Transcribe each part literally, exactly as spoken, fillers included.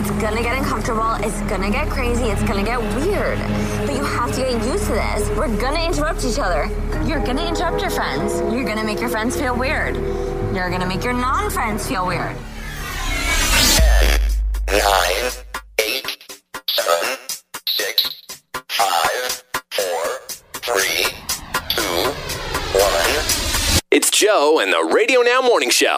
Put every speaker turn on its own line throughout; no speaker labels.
It's gonna get uncomfortable. It's gonna get crazy. It's gonna get weird. But you have to get used to this. We're gonna interrupt each other. You're gonna interrupt your friends. You're gonna make your friends feel weird. You're gonna make your non-friends feel weird.
ten, nine, eight, seven, six, five, four, three, two, one.
It's Joe and the Radio Now Morning Show.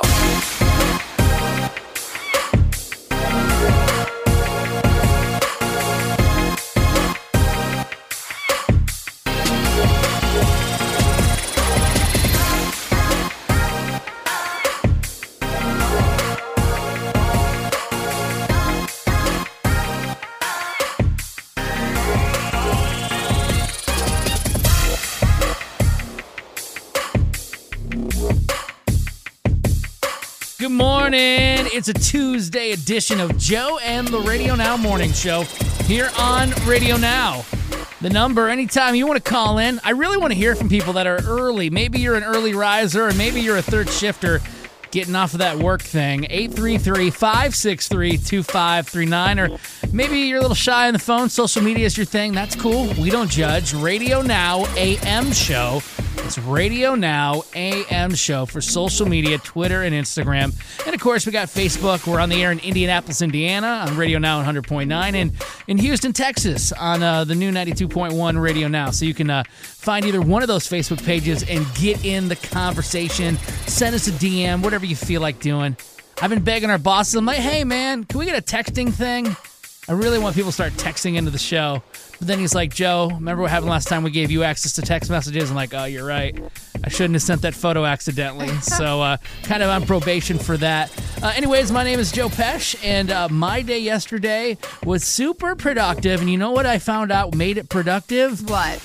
Good morning. It's a Tuesday edition of Joe and the Radio Now Morning Show here on Radio Now. The number, anytime you want to call in, I really want to hear from people that are early. Maybe you're an early riser or maybe you're a third shifter getting off of that work thing. eight three three, five six three, two five three nine, or maybe you're a little shy on the phone. Social media is your thing. That's cool. We don't judge. Radio Now A M show. It's Radio Now A M show for social media, Twitter and Instagram. And, of course, we got Facebook. We're on the air in Indianapolis, Indiana on Radio Now one hundred point nine, and in Houston, Texas on uh, the new ninety-two point one Radio Now. So you can uh, find either one of those Facebook pages and get in the conversation. Send us a D M, whatever you feel like doing. I've been begging our bosses. I'm like, hey, man, can we get a texting thing? I really want people to start texting into the show. But then he's like, Joe, remember what happened last time we gave you access to text messages? I'm like, oh, you're right. I shouldn't have sent that photo accidentally. So uh, kind of on probation for that. Uh, anyways, my name is Joe Pesh, and uh, my day yesterday was super productive. And you know what I found out made it productive?
What?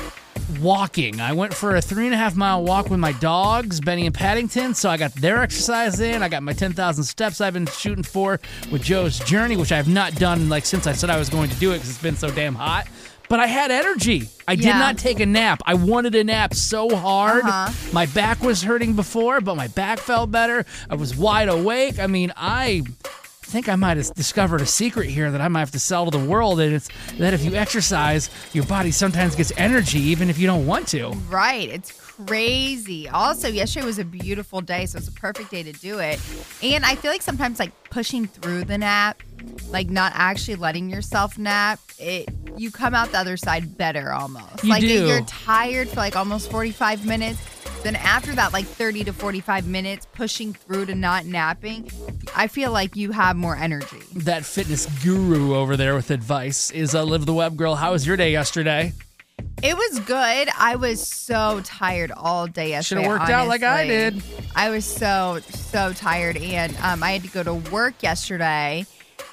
Walking. I went for a three and a half mile walk with my dogs, Benny and Paddington, so I got their exercise in. I got my ten thousand steps I've been shooting for with Joe's Journey, which I have not done like since I said I was going to do it because it's been so damn hot. But I had energy. I did
Yeah.
not take a nap. I wanted a nap so hard.
Uh-huh.
My back was hurting before, but my back felt better. I was wide awake. I mean, I... I think I might have discovered a secret here that I might have to sell to the world, and it's that if you exercise, your body sometimes gets energy even if you don't want to.
Right. It's crazy. Also, yesterday was a beautiful day, so it's a perfect day to do it. And I feel like sometimes, like, pushing through the nap, like, not actually letting yourself nap, it you come out the other side better almost.
You
like,
do.
You're tired for, like, almost forty-five minutes. Then after that, like, thirty to forty-five minutes, pushing through to not napping, I feel like you have more energy.
That fitness guru over there with advice is uh, Liv the Web Girl. How was your day yesterday?
It was good. I was so tired all day yesterday.
Should've worked out like I
honestly.
did.
I was so, so tired. And um, I had to go to work yesterday.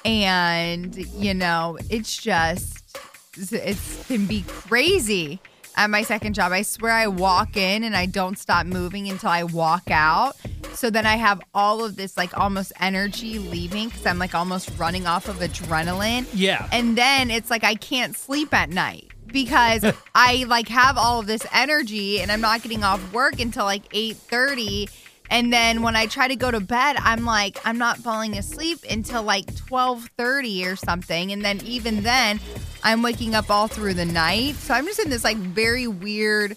And, you know, it's just, it can be crazy. At my second job, I swear I walk in and I don't stop moving until I walk out. So then I have all of this like almost energy leaving because I'm like almost running off of adrenaline.
Yeah.
And then it's like I can't sleep at night because I like have all of this energy and I'm not getting off work until like eight thirty. And then when I try to go to bed, I'm like, I'm not falling asleep until like twelve thirty or something. And then even then, I'm waking up all through the night. So I'm just in this like very weird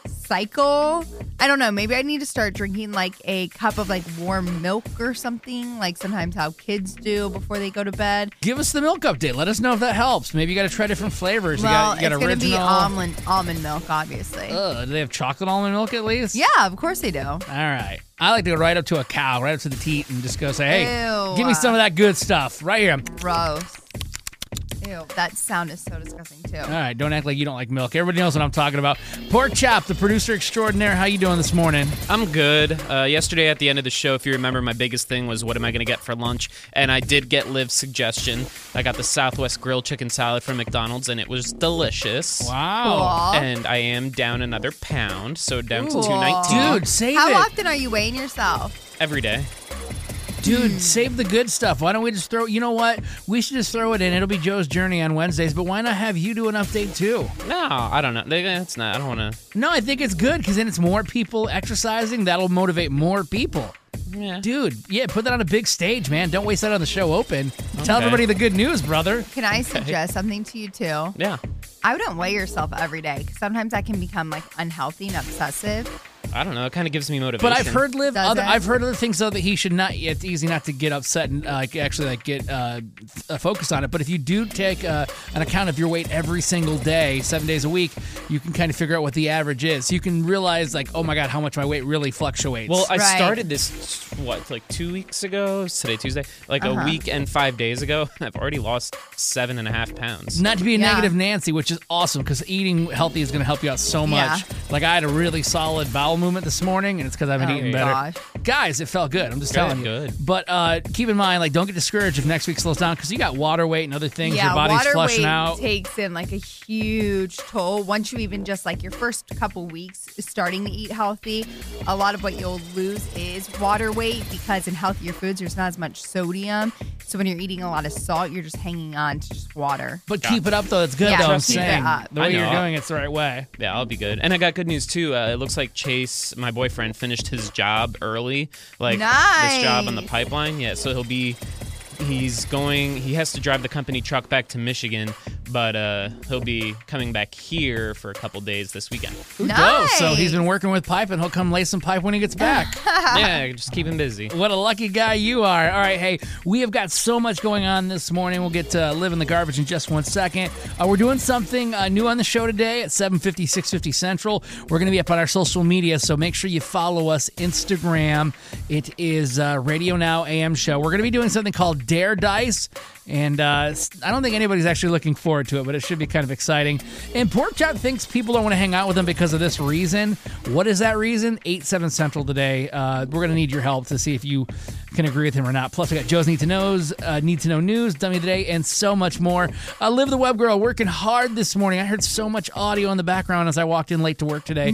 cycle. I don't know. Maybe I need to start drinking like a cup of like warm milk or something, like sometimes how kids do before they go to bed.
Give us the milk update. Let us know if that helps. Maybe you got to try different flavors.
Well,
you got, you got
it's going to be
original.
almond, almond milk, obviously.
Ugh, do they have chocolate almond milk at least?
Yeah, of course they do.
All right. I like to go right up to a cow, right up to the teat, and just go say, hey,
Ew.
give me some of that good stuff right here.
Gross. Ew, that sound is so disgusting too.
All right, don't act like you don't like milk. Everybody knows what I'm talking about. Pork Chop, the producer extraordinaire, how you doing this morning?
I'm good. Uh, yesterday at the end of the show, if you remember, my biggest thing was what am I going to get for lunch? And I did get Liv's suggestion. I got the Southwest Grilled Chicken Salad from McDonald's, and it was delicious.
Wow.
Cool.
And I am down another pound, so down to
Ooh.
two nineteen.
Dude, save
How
it.
often are you weighing yourself?
Every day.
Dude, save the good stuff. Why don't we just throw, you know what? We should just throw it in. It'll be Joe's Journey on Wednesdays, but why not have you do an update too?
No, I don't know. It's not. I don't want to.
No, I think it's good because then it's more people exercising. That'll motivate more people.
Yeah.
Dude, yeah, put that on a big stage, man. Don't waste that on the show open. Tell
Okay.
everybody the good news, brother.
Can I suggest something to you too?
Yeah.
I wouldn't weigh yourself every day because sometimes that can become like unhealthy and obsessive.
I don't know. It kind of gives me motivation.
But I've heard Liv
Does
other
it?
I've heard other things though that he should not. It's easy not to get upset and uh, like actually like get uh, uh, focused on it. But if you do take uh, an account of your weight every single day, seven days a week, you can kind of figure out what the average is. So you can realize like, oh my god, how much my weight really fluctuates.
Well, I
Right.
started this, what, like two weeks ago? Is today Tuesday? Like
Uh-huh.
a week and five days ago. I've already lost seven and a half pounds.
Not to be a
Yeah.
negative Nancy, which is awesome because eating healthy is going to help you out so much.
Yeah.
Like I had a really solid bowel movement this morning, and it's because I've been
Oh,
eating better.
gosh.
Guys, it felt good. I'm just
Good,
telling you.
good.
But uh, keep in mind, like, don't get discouraged if next week slows down because you got water weight and other things.
Yeah,
Your body's
water
flushing
weight
out.
takes in like a huge toll. Once you even just like your first couple weeks starting to eat healthy, a lot of what you'll lose is water weight because in healthier foods there's not as much sodium. So when you're eating a lot of salt, you're just hanging on to just water.
But keep it up, though. It's good,
Yeah,
though. I'm
keep it
saying.
up.
The way
I
you're
know.
doing it's the right way.
Yeah, I'll be good. And I got good news too. Uh, it looks like Chase, my boyfriend, finished his job early. Like this job on the
Nice.
pipeline. Yeah, so he'll be. He's going. He has to drive the company truck back to Michigan, but uh, he'll be coming back here for a couple days this weekend.
Dope. So
Nice.
he's been working with pipe, and he'll come lay some pipe when he gets back.
Yeah, just keep him busy.
What a lucky guy you are. All right, hey, we have got so much going on this morning. We'll get to Live in the Garbage in just one second. Uh, we're doing something uh, new on the show today at seven fifty, six fifty Central. We're going to be up on our social media, so make sure you follow us. Instagram. It is uh, Radio Now A M Show. We're going to be doing something called Dare Dice, and uh, I don't think anybody's actually looking forward to it, but it should be kind of exciting. And Pork Chop thinks people don't want to hang out with him because of this reason. What is that reason? eight seven Central today. Uh, we're going to need your help to see if you can agree with him or not. Plus, we got Joe's Need to Knows, uh, Need to Know News, Dummy of the Day, and so much more. Uh, Liv the Web Girl working hard this morning. I heard so much audio in the background as I walked in late to work today.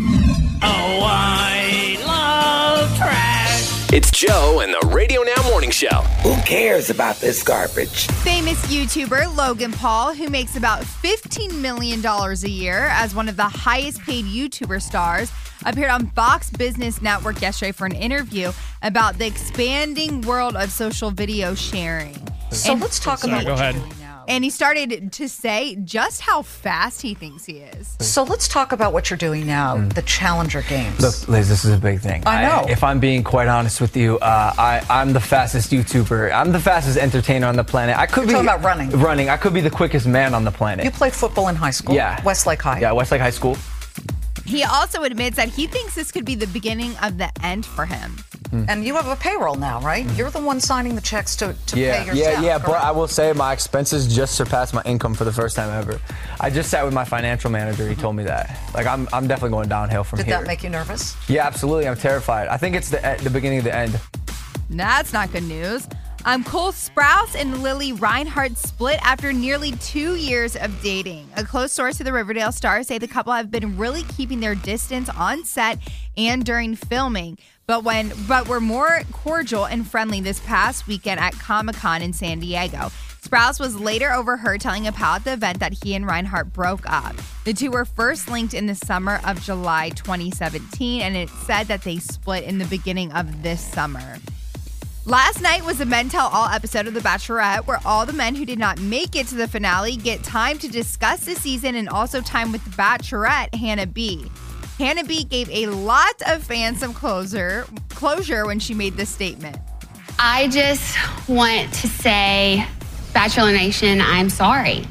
It's Joe and the Radio Now Morning Show.
Who cares about this garbage?
Famous YouTuber Logan Paul, who makes about fifteen million dollars a year as one of the highest paid YouTuber stars, appeared on Fox Business Network yesterday for an interview about the expanding world of social video sharing.
So
And-
let's talk
Sorry,
about
go
what
ahead.
you're doing now.
And he started to say just how fast he thinks he is.
So let's talk about what you're doing now, the Challenger Games.
Look, Liz, this is a big thing.
I know.
if I'm being quite honest with you, uh, I, I'm the fastest YouTuber. I'm the fastest entertainer on the planet. I could
You're
be
talking about running.
Running. I could be the quickest man on the planet.
You played football in high school.
yeah.
Westlake High.
Yeah, Westlake High School.
He also admits that he thinks this could be the beginning of the end for him.
And you have a payroll now, right? You're the one signing the checks to, to
Yeah,
pay your
yeah,
staff.
yeah. But
correct?
I will say my expenses just surpassed my income for the first time ever. I just sat with my financial manager. He told me that. Like I'm, I'm definitely going downhill from
Did
here.
that make you nervous?
Yeah, absolutely. I'm terrified. I think it's the the beginning of the end.
That's not good news. Um, Cole Sprouse and Lily Reinhart split after nearly two years of dating. A close source to the Riverdale Star say the couple have been really keeping their distance on set and during filming, but when but were more cordial and friendly this past weekend at Comic-Con in San Diego. Sprouse was later overheard telling a pal at the event that he and Reinhart broke up. The two were first linked in the summer of July twenty seventeen, and it said that they split in the beginning of this summer. Last night was the Men Tell All episode of The Bachelorette, where all the men who did not make it to the finale get time to discuss the season and also time with the Bachelorette, Hannah B. Hannah B gave a lot of fans some closure, closure when she made this statement.
I just want to say, Bachelor Nation, I'm sorry.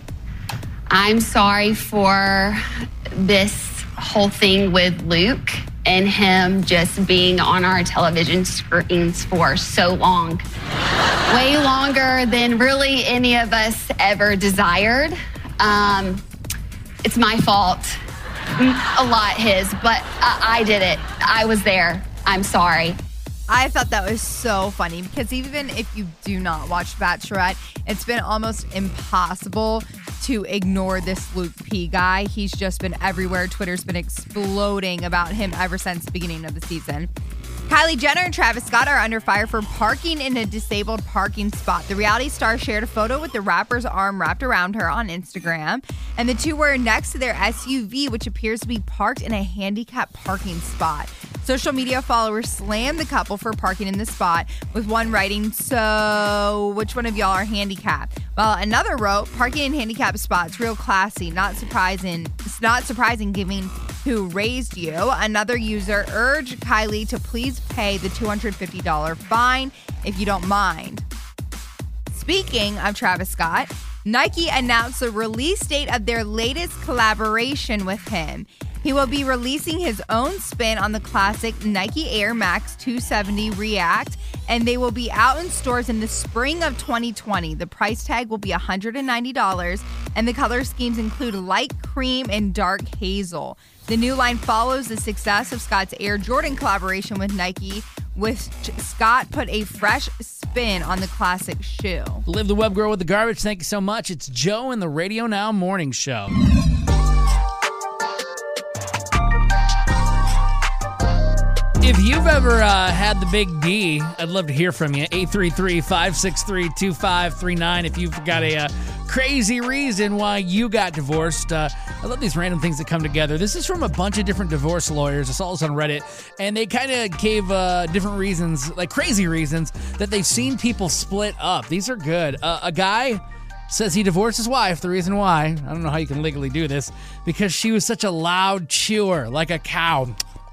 I'm sorry for this whole thing with Luke and him just being on our television screens for so long. Way longer than really any of us ever desired. Um, it's my fault. A lot his, but I, I did it. I was there. I'm sorry.
I thought that was so funny because even if you do not watch Bachelorette, it's been almost impossible to ignore this Luke P guy. He's just been everywhere. Twitter's been exploding about him ever since the beginning of the season. Kylie Jenner and Travis Scott are under fire for parking in a disabled parking spot. The reality star shared a photo with the rapper's arm wrapped around her on Instagram, and the two were next to their S U V, which appears to be parked in a handicapped parking spot. Social media followers slammed the couple for parking in the spot, with one writing, "So, which one of y'all are handicapped?" While another wrote, "Parking in handicapped spots, real classy. Not surprising. It's not surprising given who raised you." Another user urged Kylie to please pay the two hundred fifty dollars fine if you don't mind. Speaking of Travis Scott, Nike announced the release date of their latest collaboration with him. He will be releasing his own spin on the classic Nike Air Max two seventy React, and they will be out in stores in the spring of twenty twenty. The price tag will be one hundred ninety dollars, and the color schemes include light cream and dark hazel. The new line follows the success of Scott's Air Jordan collaboration with Nike, with Scott put a fresh spin on the classic shoe.
Live the web girl with the garbage. Thank you so much. It's Joe in the Radio Now Morning Show. If you've ever uh, had the big D, I'd love to hear from you. eight three three, five six three, two five three nine. If you've got a uh, crazy reason why you got divorced. Uh, I love these random things that come together. This is from a bunch of different divorce lawyers. I saw this on Reddit, and they kind of gave uh, different reasons, like crazy reasons, that they've seen people split up. These are good. Uh, a guy says he divorced his wife. The reason why, I don't know how you can legally do this, because she was such a loud chewer, like a cow.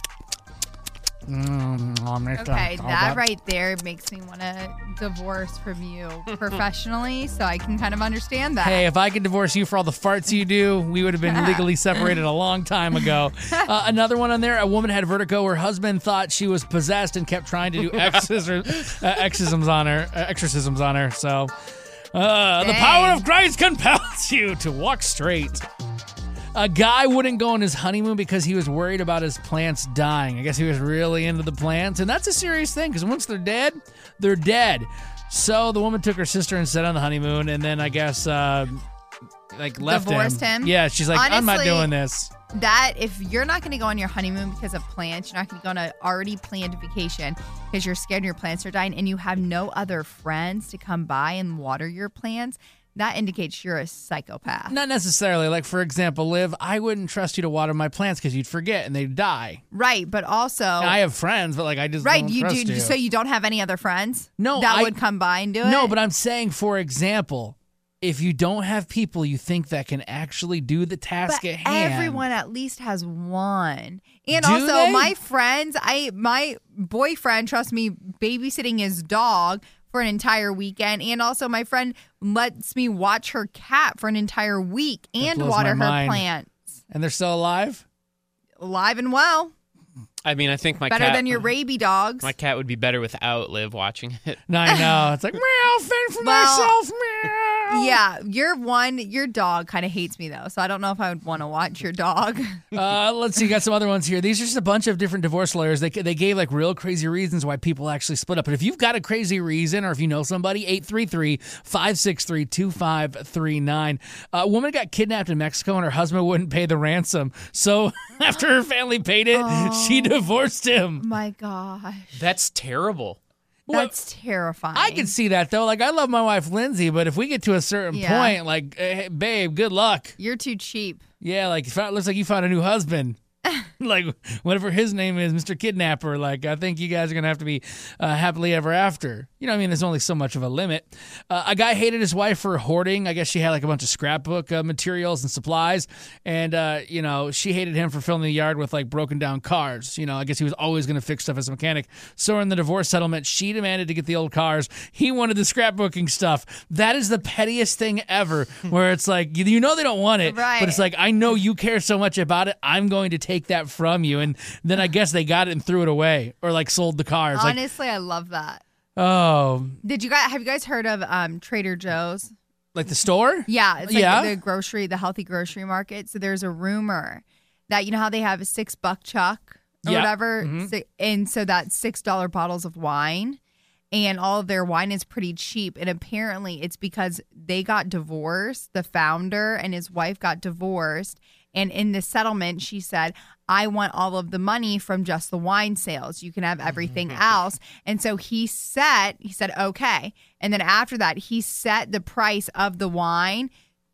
Mm,
okay, that right there makes me want to divorce from you professionally, so I can kind of understand that.
Hey, if I could divorce you for all the farts you do, we would have been legally separated a long time ago. Uh, another one on there, a woman had vertigo. Her husband thought she was possessed and kept trying to do exorcisms, uh, exorcisms on her. Uh, exorcisms on her. So, uh, the power of Christ compels you to walk straight. A guy wouldn't go on his honeymoon because he was worried about his plants dying. I guess he was really into the plants, and that's a serious thing because once they're dead, they're dead. So the woman took her sister instead on the honeymoon, and then I guess uh, like left
Divorced
him.
him?
Yeah, she's like,
Honestly,
I'm not doing this.
That if you're not going to go on your honeymoon because of plants, you're not going to go on an already planned vacation because you're scared your plants are dying, and you have no other friends to come by and water your plants, that indicates you're a psychopath.
Not necessarily. Like, for example, Liv, I wouldn't trust you to water my plants because you'd forget and they'd die.
Right, but also...
And I have friends, but like I just
right,
don't
you
trust
do.
you.
So you don't have any other friends?
No,
that
I,
would come by and do it?
No, but I'm saying, for example, if you don't have people you think that can actually do the task
but
at hand...
everyone at least has one. And
Do
also,
they?
my friends, I my boyfriend trusts me babysitting his dog for an entire weekend, and also my friend lets me watch her cat for an entire week and
blows
water her
my mind.
plants.
And they're still alive?
Alive and well.
I mean, I think my
Better
cat,
than your rabies dogs.
My cat would be better without Liv watching it.
No, I know. It's like, meow, fend for
Well,
myself, meow.
Yeah, your one, your dog kind of hates me though, so I don't know if I would want to watch your dog.
Uh, let's see, got some other ones here. These are just a bunch of different divorce lawyers. They they gave like real crazy reasons why people actually split up. But if you've got a crazy reason, or if you know somebody, eight three three, five six three, two five three nine. A woman got kidnapped in Mexico and her husband wouldn't pay the ransom. So after her family paid it,
Oh.
she divorced him.
My gosh.
That's terrible.
That's terrifying.
I can see that though. Like, I love my wife Lindsay, but if we get to a certain
Yeah.
point, like, hey, babe, good luck.
You're too cheap.
Yeah, like, it looks like you found a new husband. Like, whatever his name is, Mister Kidnapper. Like, I think you guys are going to have to be uh, happily ever after. You know what I mean? There's only so much of a limit. Uh, a guy hated his wife for hoarding. I guess she had, like, a bunch of scrapbook uh, materials and supplies. And, uh, you know, she hated him for filling the yard with, like, broken down cars. You know, I guess he was always going to fix stuff as a mechanic. So in the divorce settlement, she demanded to get the old cars. He wanted the scrapbooking stuff. That is the pettiest thing ever, where it's like, you, you know they don't want it.
Right.
But it's like, I know you care so much about it. I'm going to take that from you. And then I guess they got it and threw it away, or like sold the cars. Like,
Honestly, I love that.
oh,
Did you guys have you guys heard of um, Trader Joe's?
like the store?
Yeah, it's like
Yeah.
the grocery, the healthy grocery market. So there's a rumor that you know how they have a six buck chuck or
Yeah.
whatever,
Mhm.
so, and so that's six dollar bottles of wine, and all of their wine is pretty cheap. And apparently, it's because they got divorced. The founder and his wife got divorced, and in the settlement, she said, I want all of the money from just the wine sales. You can have everything else. And so he set, he said, okay. And then after that, he set the price of the wine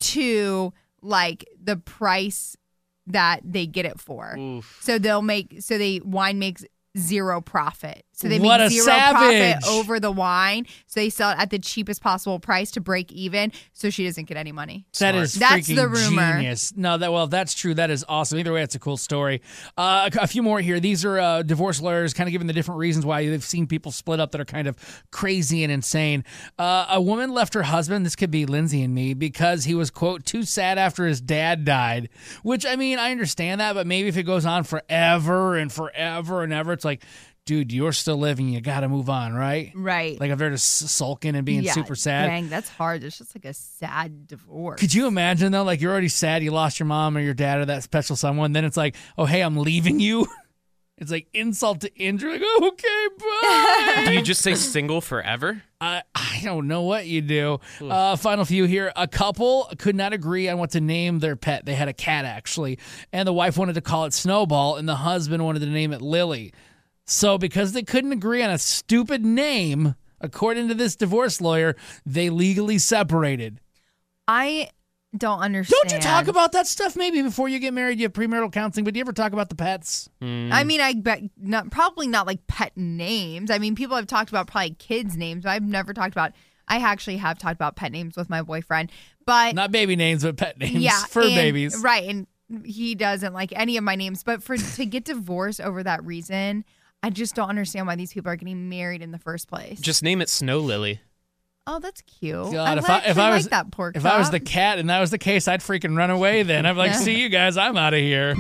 to like the price that they get it for.
Oof.
So they'll make, so they, wine makes zero profit. So they
What
make
a
zero
savage.
profit over the wine. So they sell it at the cheapest possible price to break even so she doesn't get any money.
That is
That's
freaking
the rumor.
genius. No, that well, that's true. That is awesome. Either way, it's a cool story. Uh, a, a few more here. These are uh, divorce lawyers kind of giving the different reasons why they've seen people split up that are kind of crazy and insane. Uh, a woman left her husband, this could be Lindsay and me, because he was, quote, too sad after his dad died. Which, I mean, I understand that, but maybe if it goes on forever and forever and ever, it's like, dude, you're still living. You got to move on, right?
Right.
Like if they're just sulking and being
yeah,
super sad.
Dang, that's hard. It's just like a sad divorce.
Could you imagine, though? Like, you're already sad. You lost your mom or your dad or that special someone. Then it's like, oh, hey, I'm leaving you. It's like insult to injury. Like, oh, okay, bye.
Do you just say single forever?
I, I don't know what you do. Uh, final few here. A couple could not agree on what to name their pet. They had a cat, actually. And the wife wanted to call it Snowball, and the husband wanted to name it Lily. So because they couldn't agree on a stupid name, according to this divorce lawyer, they legally separated.
I don't understand.
Don't you talk about that stuff maybe before you get married? You have premarital counseling, but do you ever talk about the pets?
Mm.
I mean, I bet not, probably not like pet names. I mean, people have talked about probably kids' names, but I've never talked about. I actually have talked about pet names with my boyfriend, but
Not baby names, but pet names.
yeah,
Fur
and-
babies.
right? And he doesn't like any of my names, but for to get divorced over that reason, I just don't understand why these people are getting married in the first place.
Just name it Snow Lily.
Oh, that's cute.
God,
I
if I
actually
if I was
like that pork
if I was
chop.
the cat and that was the case, I'd freaking run away. Then I'd be like, "See you guys, I'm out of here."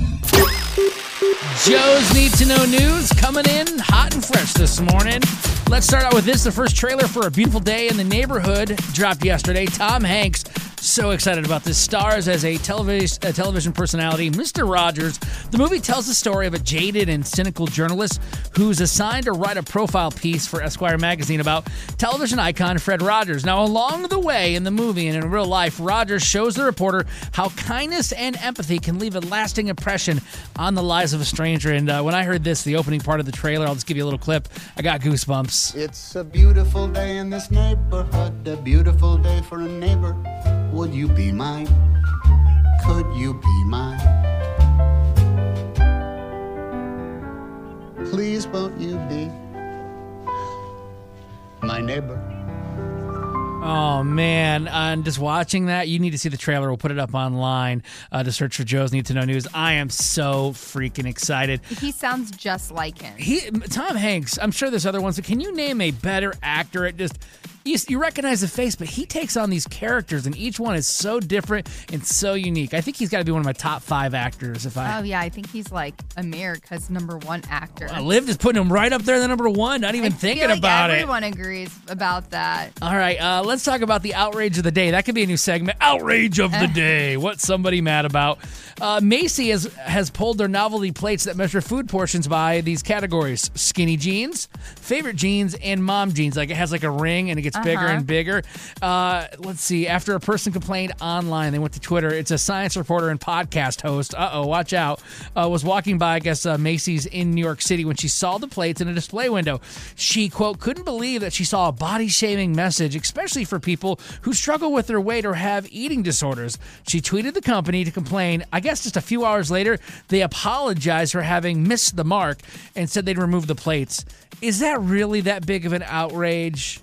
Joe's Need to Know News coming in hot and fresh this morning. Let's start out with this. The first trailer for A Beautiful Day in the Neighborhood dropped yesterday. Tom Hanks, so excited about this. Stars as a television, a television personality, Mister Rogers. The movie tells the story of a jaded and cynical journalist who's assigned to write a profile piece for Esquire magazine about television icon Fred Rogers. Now, along the way in the movie and in real life, Rogers shows the reporter how kindness and empathy can leave a lasting impression on the lives of a stranger. And uh, when I heard this, the opening part of the trailer, I'll just give you a little clip. I got goosebumps.
It's a beautiful day in this neighborhood, a beautiful day for a neighbor. Would you be mine? Could you be mine? Please won't you be my neighbor?
Oh, man. And just watching that, you need to see the trailer. We'll put it up online uh, to search for Joe's Need to Know News. I am so freaking excited.
He sounds just like him.
He, Tom Hanks, I'm sure there's other ones, but can you name a better actor at just... You, you recognize the face, but he takes on these characters, and each one is so different and so unique. I think he's got to be one of my top five actors. If I,
Oh, yeah. I think he's like America's number one actor.
I Liv is putting him right up there, the number one. Not even
I
thinking
feel like
about it.
everyone agrees about that.
All right, uh, let's talk about the outrage of the day. That could be a new segment. Outrage of the day. What's somebody mad about? Uh, Macy has, has pulled their novelty plates that measure food portions by these categories: skinny jeans, favorite jeans, and mom jeans. Like it has like a ring and it gets bigger
Uh-huh.
and bigger. Uh, let's see. After a person complained online, they went to Twitter. It's a science reporter and podcast host. Uh-oh, watch out. Uh, was walking by, I guess, uh, Macy's in New York City when she saw the plates in a display window. She, quote, couldn't believe that she saw a body-shaming message, especially for people who struggle with their weight or have eating disorders. She tweeted the company to complain. I guess just a few hours later, they apologized for having missed the mark and said they'd remove the plates. Is that really that big of an outrage?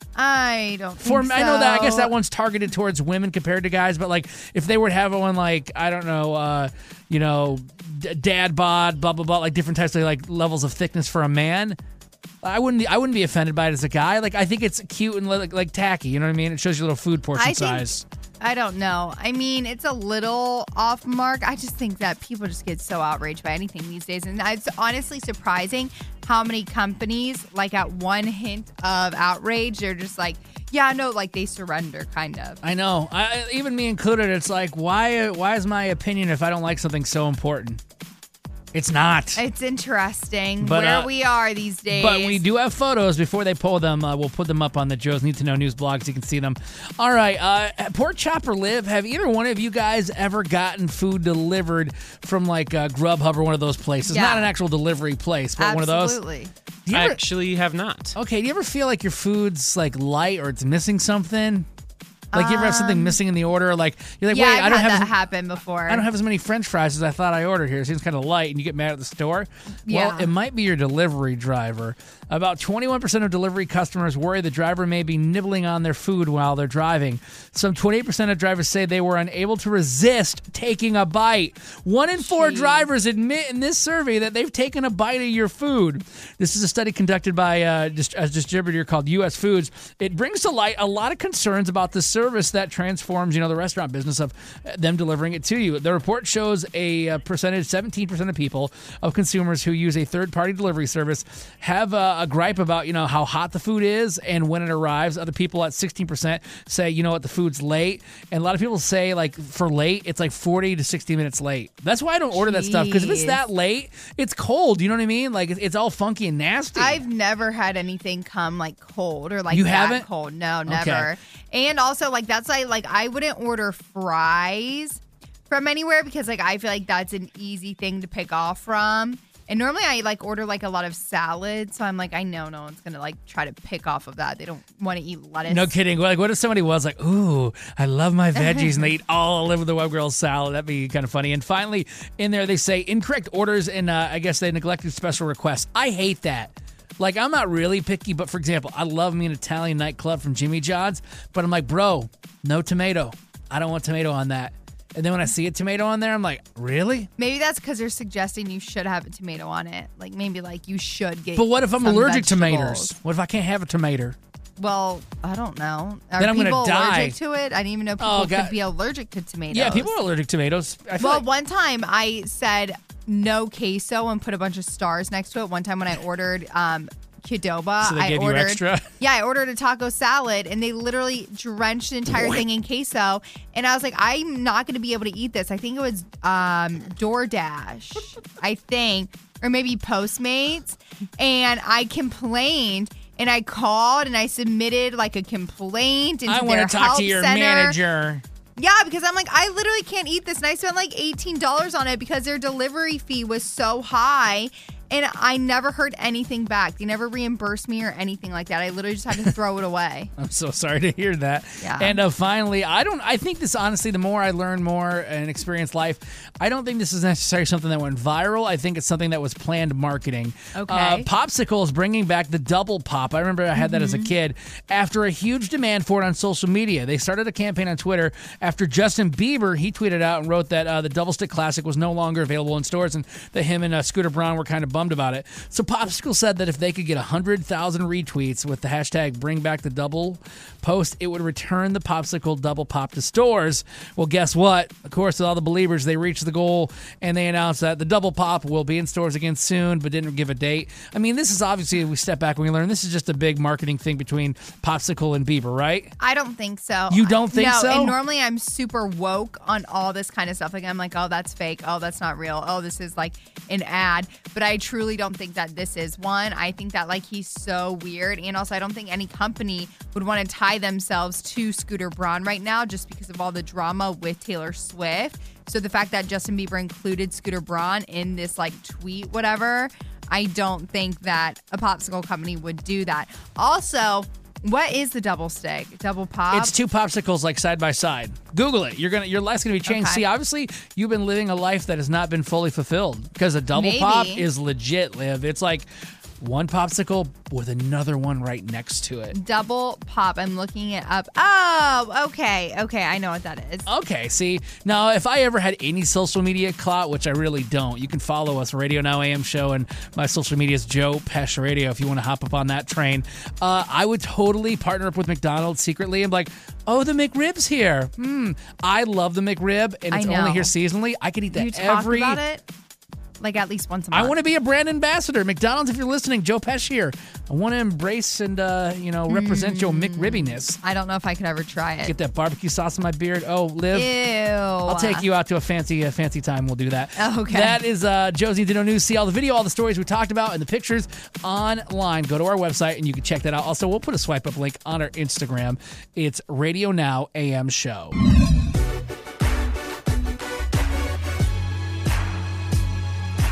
I don't
For
think
I know that I guess
so.
that one's targeted towards women compared to guys, but like if they were to have one like I don't know, uh, you know, d- dad bod, blah blah blah, like different types of like levels of thickness for a man, I wouldn't be, I wouldn't be offended by it as a guy. Like I think it's cute and like, like tacky, you know what I mean? It shows you a little food portion
I think-
size.
I don't know. I mean, it's a little off mark. I just think that people just get so outraged by anything these days. And it's honestly surprising how many companies, like at one hint of outrage, they're just like, yeah, no, like they surrender kind of.
I know. I, even me included, it's like, why why is my opinion if I don't like something so important? It's not.
It's interesting
But,
where
uh,
we are these days.
But we do have photos. Before they pull them, uh, we'll put them up on the Joe's Need to Know News blog so you can see them. All right. Uh, Pork Chop or Liv, have either one of you guys ever gotten food delivered from like uh, Grubhub or one of those places?
Yeah.
Not an actual delivery place, but one of those?
Absolutely.
Do you
I
ever,
actually have not.
okay. Do you ever feel like your food's like light or it's missing something? Like, you ever have something
Um,
missing in the order? Like, you're like,
yeah,
wait,
I've
I don't
had
have
that
as,
happen before.
I don't have as many French fries as I thought I ordered here. It seems kind of light, and you get mad at the store.
Yeah.
Well, it might be your delivery driver. About twenty-one percent of delivery customers worry the driver may be nibbling on their food while they're driving. Some twenty-eight percent of drivers say they were unable to resist taking a bite. One in four
Jeez.
drivers admit in this survey that they've taken a bite of your food. This is a study conducted by uh, dist- a distributor called U S Foods. It brings to light a lot of concerns about the service that transforms, you know, the restaurant business of them delivering it to you. The report shows a, uh percentage, seventeen percent of people, of consumers who use a third-party delivery service have uh, a gripe about, you know, how hot the food is and when it arrives. Other people at sixteen percent say, you know what, the food's late. And a lot of people say, like, for late, it's like forty to sixty minutes late. That's why I don't order that stuff, because if it's
Jeez.
that late, it's cold. You know what I mean? Like, it's- it's all funky and nasty.
I've never had anything come like cold or like
You
that
haven't?
cold. No, never.
Okay.
And also like that's like like I wouldn't order fries from anywhere because like I feel like that's an easy thing to pick off from. And normally I like order like a lot of salad, so I'm like I know no one's gonna like try to pick off of that. They don't want to eat lettuce.
No kidding. Like, what if somebody was like, ooh, I love my veggies, and they eat all over the Web Girl salad? That'd be kind of funny. And finally, in there, they say incorrect orders, and uh, I guess they neglected special requests. I hate that. Like, I'm not really picky, but for example, I love me an Italian nightclub from Jimmy John's, but I'm like, bro, no tomato. I don't want tomato on that. And then when I see a tomato on there, I'm like, really?
Maybe that's because they're suggesting you should have a tomato on it. Like maybe like you should get.
But what if I'm
some
allergic to
vegetables.
tomatoes? What if I can't have a tomato?
Well, I don't know. Are
Then I'm gonna
people
die.
allergic to it? I didn't even know people
Oh, God.
could be allergic to tomatoes.
Yeah, people are allergic to tomatoes. I feel
Well,
like-
one time I said no queso and put a bunch of stars next to it. One time when I ordered um, Qdoba,
So they
I
gave you
ordered
extra?
Yeah, I ordered a taco salad and they literally drenched the entire thing in queso. And I was like, I'm not going to be able to eat this. I think it was um, DoorDash, I think, or maybe Postmates. And I complained. And I called and I submitted like a complaint into
I
their
want to talk
help
to your
center.
manager.
Yeah, because I'm like, I literally can't eat this. And I spent like eighteen dollars on it because their delivery fee was so high. And I never heard anything back. They never reimbursed me or anything like that. I literally just had to throw it away.
I'm so sorry to hear that.
Yeah.
And uh, finally, I don't. I think this honestly, the more I learn more and experience life, I don't think this is necessarily something that went viral. I think it's something that was planned marketing.
Okay.
Uh, Popsicle is bringing back the double pop. I remember I had that as a
Mhm.
kid. After a huge demand for it on social media, they started a campaign on Twitter. After Justin Bieber, he tweeted out and wrote that uh, the Double Stick Classic was no longer available in stores, and that him and uh, Scooter Braun were kind of bummed about it. So Popsicle said that if they could get one hundred thousand retweets with the hashtag bring back the double post, it would return the Popsicle double pop to stores. Well, guess what? Of course, with all the believers, they reached the goal, and they announced that the double pop will be in stores again soon, but didn't give a date. I mean, this is obviously, we step back and we learn, this is just a big marketing thing between Popsicle and Bieber, right?
I don't think so.
You don't think
no,
so?
And normally I'm super woke on all this kind of stuff. Like I'm like, oh, that's fake. Oh, that's not real. Oh, this is like an ad. But I truly don't think that this is one. I think that like he's so weird. And also I don't think any company would want to tie themselves to Scooter Braun right now just because of all the drama with Taylor Swift. So the fact that Justin Bieber included Scooter Braun in this like tweet, whatever, I don't think that a popsicle company would do that. Also, what is the double stick? Double pop?
It's two popsicles like side by side. Google it. You're gonna your life's gonna be changed.
Okay.
See, obviously, you've been living a life that has not been fully fulfilled because a double
Maybe.
pop is legit. Liv, it's like one popsicle with another one right next to it.
Double pop. I'm looking it up. Oh, okay. Okay. I know what that is.
Okay, see, now if I ever had any social media clout, which I really don't, you can follow us, Radio Now A M Show, and my social media is Joe Pesha Radio if you want to hop up on that train. Uh, I would totally partner up with McDonald's secretly and be like, oh, the McRib's here. Hmm, I love the McRib, and
I
it's
know.
only here seasonally. I could eat that
You talk
every...
about it like at least once a
I
month.
want to be a brand ambassador. McDonald's, if you're listening, Joe Pesci here. I want to embrace and, uh, you know, represent your McRibbiness.
I don't know if I could ever try it.
Get that barbecue sauce on my beard. Oh, Liv.
Ew.
I'll take you out to a fancy uh, fancy time. We'll do that.
Okay.
That is uh, Josie Dino News. See all the video, all the stories we talked about, and the pictures online. Go to our website, and you can check that out. Also, we'll put a swipe up link on our Instagram. It's Radio Now A M Show.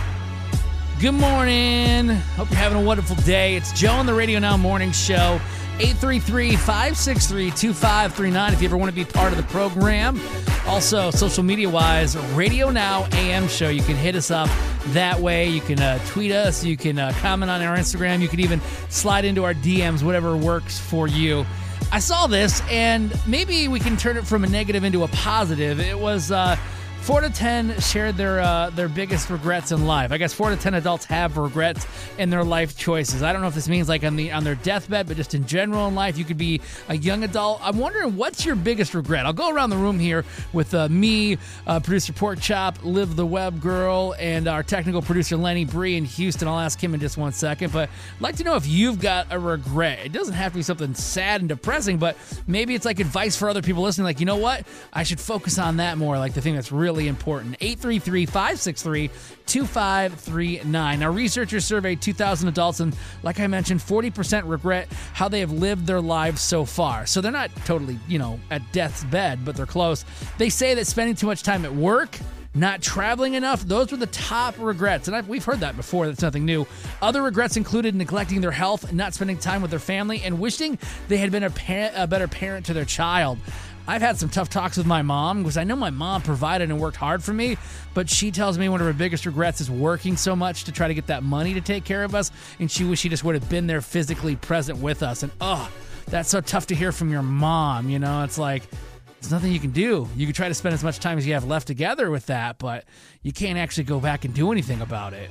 Good morning. Hope you're having a wonderful day. It's Joe on the Radio Now Morning Show. eight three three, five six three, two five three nine if you ever want to be part of the program. Also, social media-wise, Radio Now A M Show. You can hit us up that way. You can uh, tweet us. You can uh, comment on our Instagram. You can even slide into our D Ms, whatever works for you. I saw this, and maybe we can turn it from a negative into a positive. It was uh, four to ten shared their uh, their biggest regrets in life. I guess four to ten adults have regrets in their life choices. I don't know if this means like on the on their deathbed, but just in general in life. You could be a young adult. I'm wondering, what's your biggest regret? I'll go around the room here with uh, me, uh, producer Pork Chop, Liv the Web Girl, and our technical producer Lenny Bree in Houston. I'll ask him in just one second, but I'd like to know if you've got a regret. It doesn't have to be something sad and depressing, but maybe it's like advice for other people listening. Like, you know what? I should focus on that more. Like the thing that's really important. eight three three, five six three, two five three nine. Now, researchers surveyed two thousand adults, and like I mentioned, forty percent regret how they have lived their lives so far. So they're not totally, you know, at death's bed, but they're close. They say that spending too much time at work, not traveling enough, those were the top regrets. And I've, we've heard that before. That's nothing new. Other regrets included neglecting their health, not spending time with their family, and wishing they had been a, par- a better parent to their child. I've had some tough talks with my mom because I know my mom provided and worked hard for me, but she tells me one of her biggest regrets is working so much to try to get that money to take care of us, and she wished she just would have been there physically present with us. And, oh, that's so tough to hear from your mom, you know? It's like, there's nothing you can do. You can try to spend as much time as you have left together with that, but you can't actually go back and do anything about it.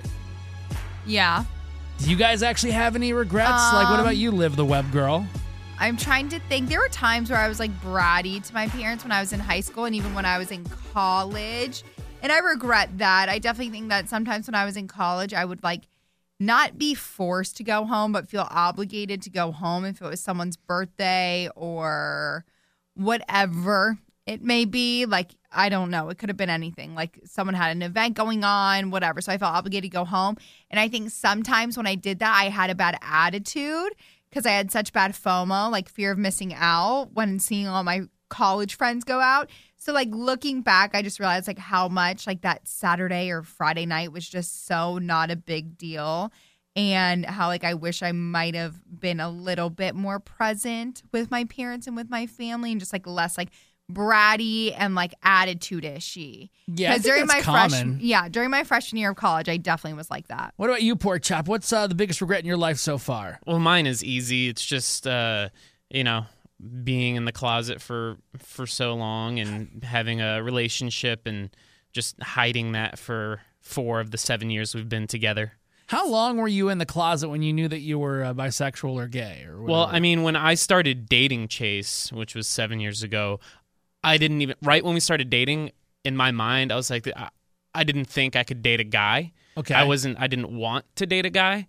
Yeah.
Do you guys actually have any regrets? Um, like, what about you, Liv the Web Girl?
I'm trying to think. There were times where I was like bratty to my parents when I was in high school and even when I was in college. And I regret that. I definitely think that sometimes when I was in college, I would like not be forced to go home, but feel obligated to go home if it was someone's birthday or whatever it may be. Like, I don't know. It could have been anything. Like someone had an event going on, whatever. So I felt obligated to go home. And I think sometimes when I did that, I had a bad attitude because I had such bad FOMO, like fear of missing out when seeing all my college friends go out. So like looking back, I just realized like how much like that Saturday or Friday night was just so not a big deal. And how like I wish I might have been a little bit more present with my parents and with my family and just like less like bratty and like attitude-ishy.
Yeah, I think
during
that's
my
common.
Fresh, yeah, during my freshman year of college, I definitely was like that.
What about you, Pork Chop? What's uh, the biggest regret in your life so far?
Well, mine is easy. It's just, uh, you know, being in the closet for for so long and having a relationship and just hiding that for four of the seven years we've been together.
How long were you in the closet when you knew that you were uh, bisexual or gay? Or
well, I mean, when I started dating Chase, which was seven years ago, I didn't even, right when we started dating, in my mind, I was like, I, I didn't think I could date a guy.
Okay.
I wasn't, I didn't want to date a guy.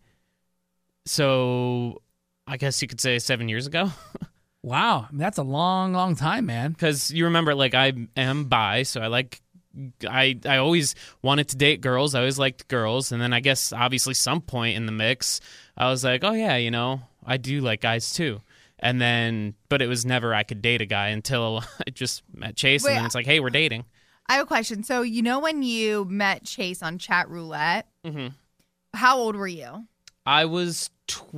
So I guess you could say seven years ago.
Wow. That's a long, long time, man.
Because you remember, like, I am bi, so I like, I, I always wanted to date girls. I always liked girls. And then I guess, obviously, some point in the mix, I was like, oh, yeah, you know, I do like guys, too. And then, but it was never I could date a guy until I just met Chase.
Wait,
and then it's like, hey, we're dating.
I have a question. So, you know when you met Chase on Chat Roulette,
Mm-hmm.
how old were you?
I was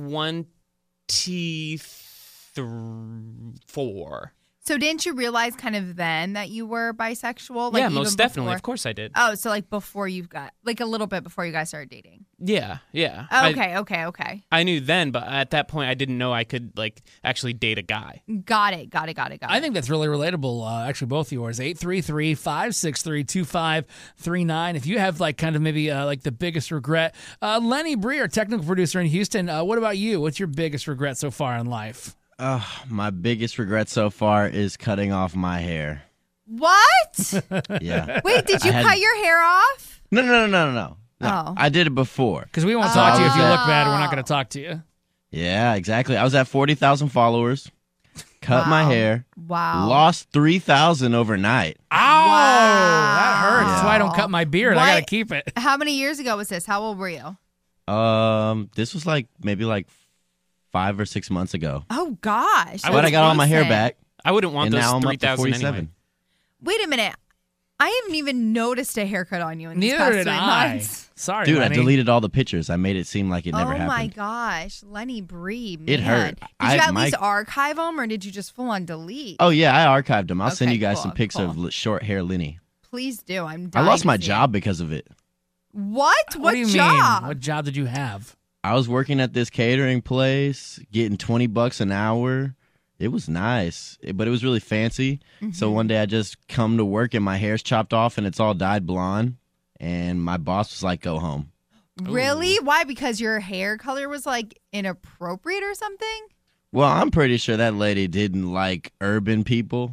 twenty-four.
So didn't you realize kind of then that you were bisexual? Like
yeah,
even
most definitely.
before?
Of course I did.
Oh, so like before you got, like a little bit before you guys started dating.
Yeah, yeah.
Oh, okay,
I,
okay, okay.
I knew then, but at that point I didn't know I could like actually date a guy.
Got it, got it, got it, got it.
I think that's really relatable, uh, actually, both yours. eight three three, five six three, two five three nine. If you have like kind of maybe uh, like the biggest regret. Uh, Lenny Bree, our technical producer in Houston, uh, what about you? What's your biggest regret so far in life?
Uh, my biggest regret so far is cutting off my hair.
What?
Yeah.
Wait, did you
I had-
cut your hair off?
No, no, no, no, no. no.
Oh.
I did it before.
Because we won't talk to you if you look bad. We're not going to talk to you.
Yeah, exactly. I was at forty thousand followers, cut
Wow.
my hair,
Wow.
lost three thousand overnight.
Ow! That hurts. That's why I don't
Wow.
cut my beard.
What?
I got to keep it.
How many years ago was this? How old were you?
Um, This was like maybe like five or six months ago.
Oh, gosh.
But I got all my hair back.
I wouldn't want
and
those
now I'm
three
up to
thousand
forty-seven.
anyway.
Wait a minute. I haven't even noticed a haircut on you in these
Neither
past
did
three
I.
months.
Sorry,
Dude,
Lenny.
I deleted all the pictures. I made it seem like it never
oh
happened.
my gosh, Lenny Bree, man.
It hurt.
Did
I-
you at
my-
least archive them, or did you just full on delete?
Oh, yeah, I archived them. I'll send
Okay,
you guys
cool,
some pics
cool.
of l- short hair Lenny.
Please do. I'm.
I
dying
lost
to
my
see it.
job because of it.
What? What,
What do you
job?
mean? What job did you have?
I was working at this catering place, getting twenty bucks an hour. It was nice, it- but it was really fancy.
Mm-hmm.
So one day I just come to work and my hair's chopped off and it's all dyed blonde. And my boss was like, go home.
Really? Why? Because your hair color was like inappropriate or something?
Well, I'm pretty sure that lady didn't like urban people.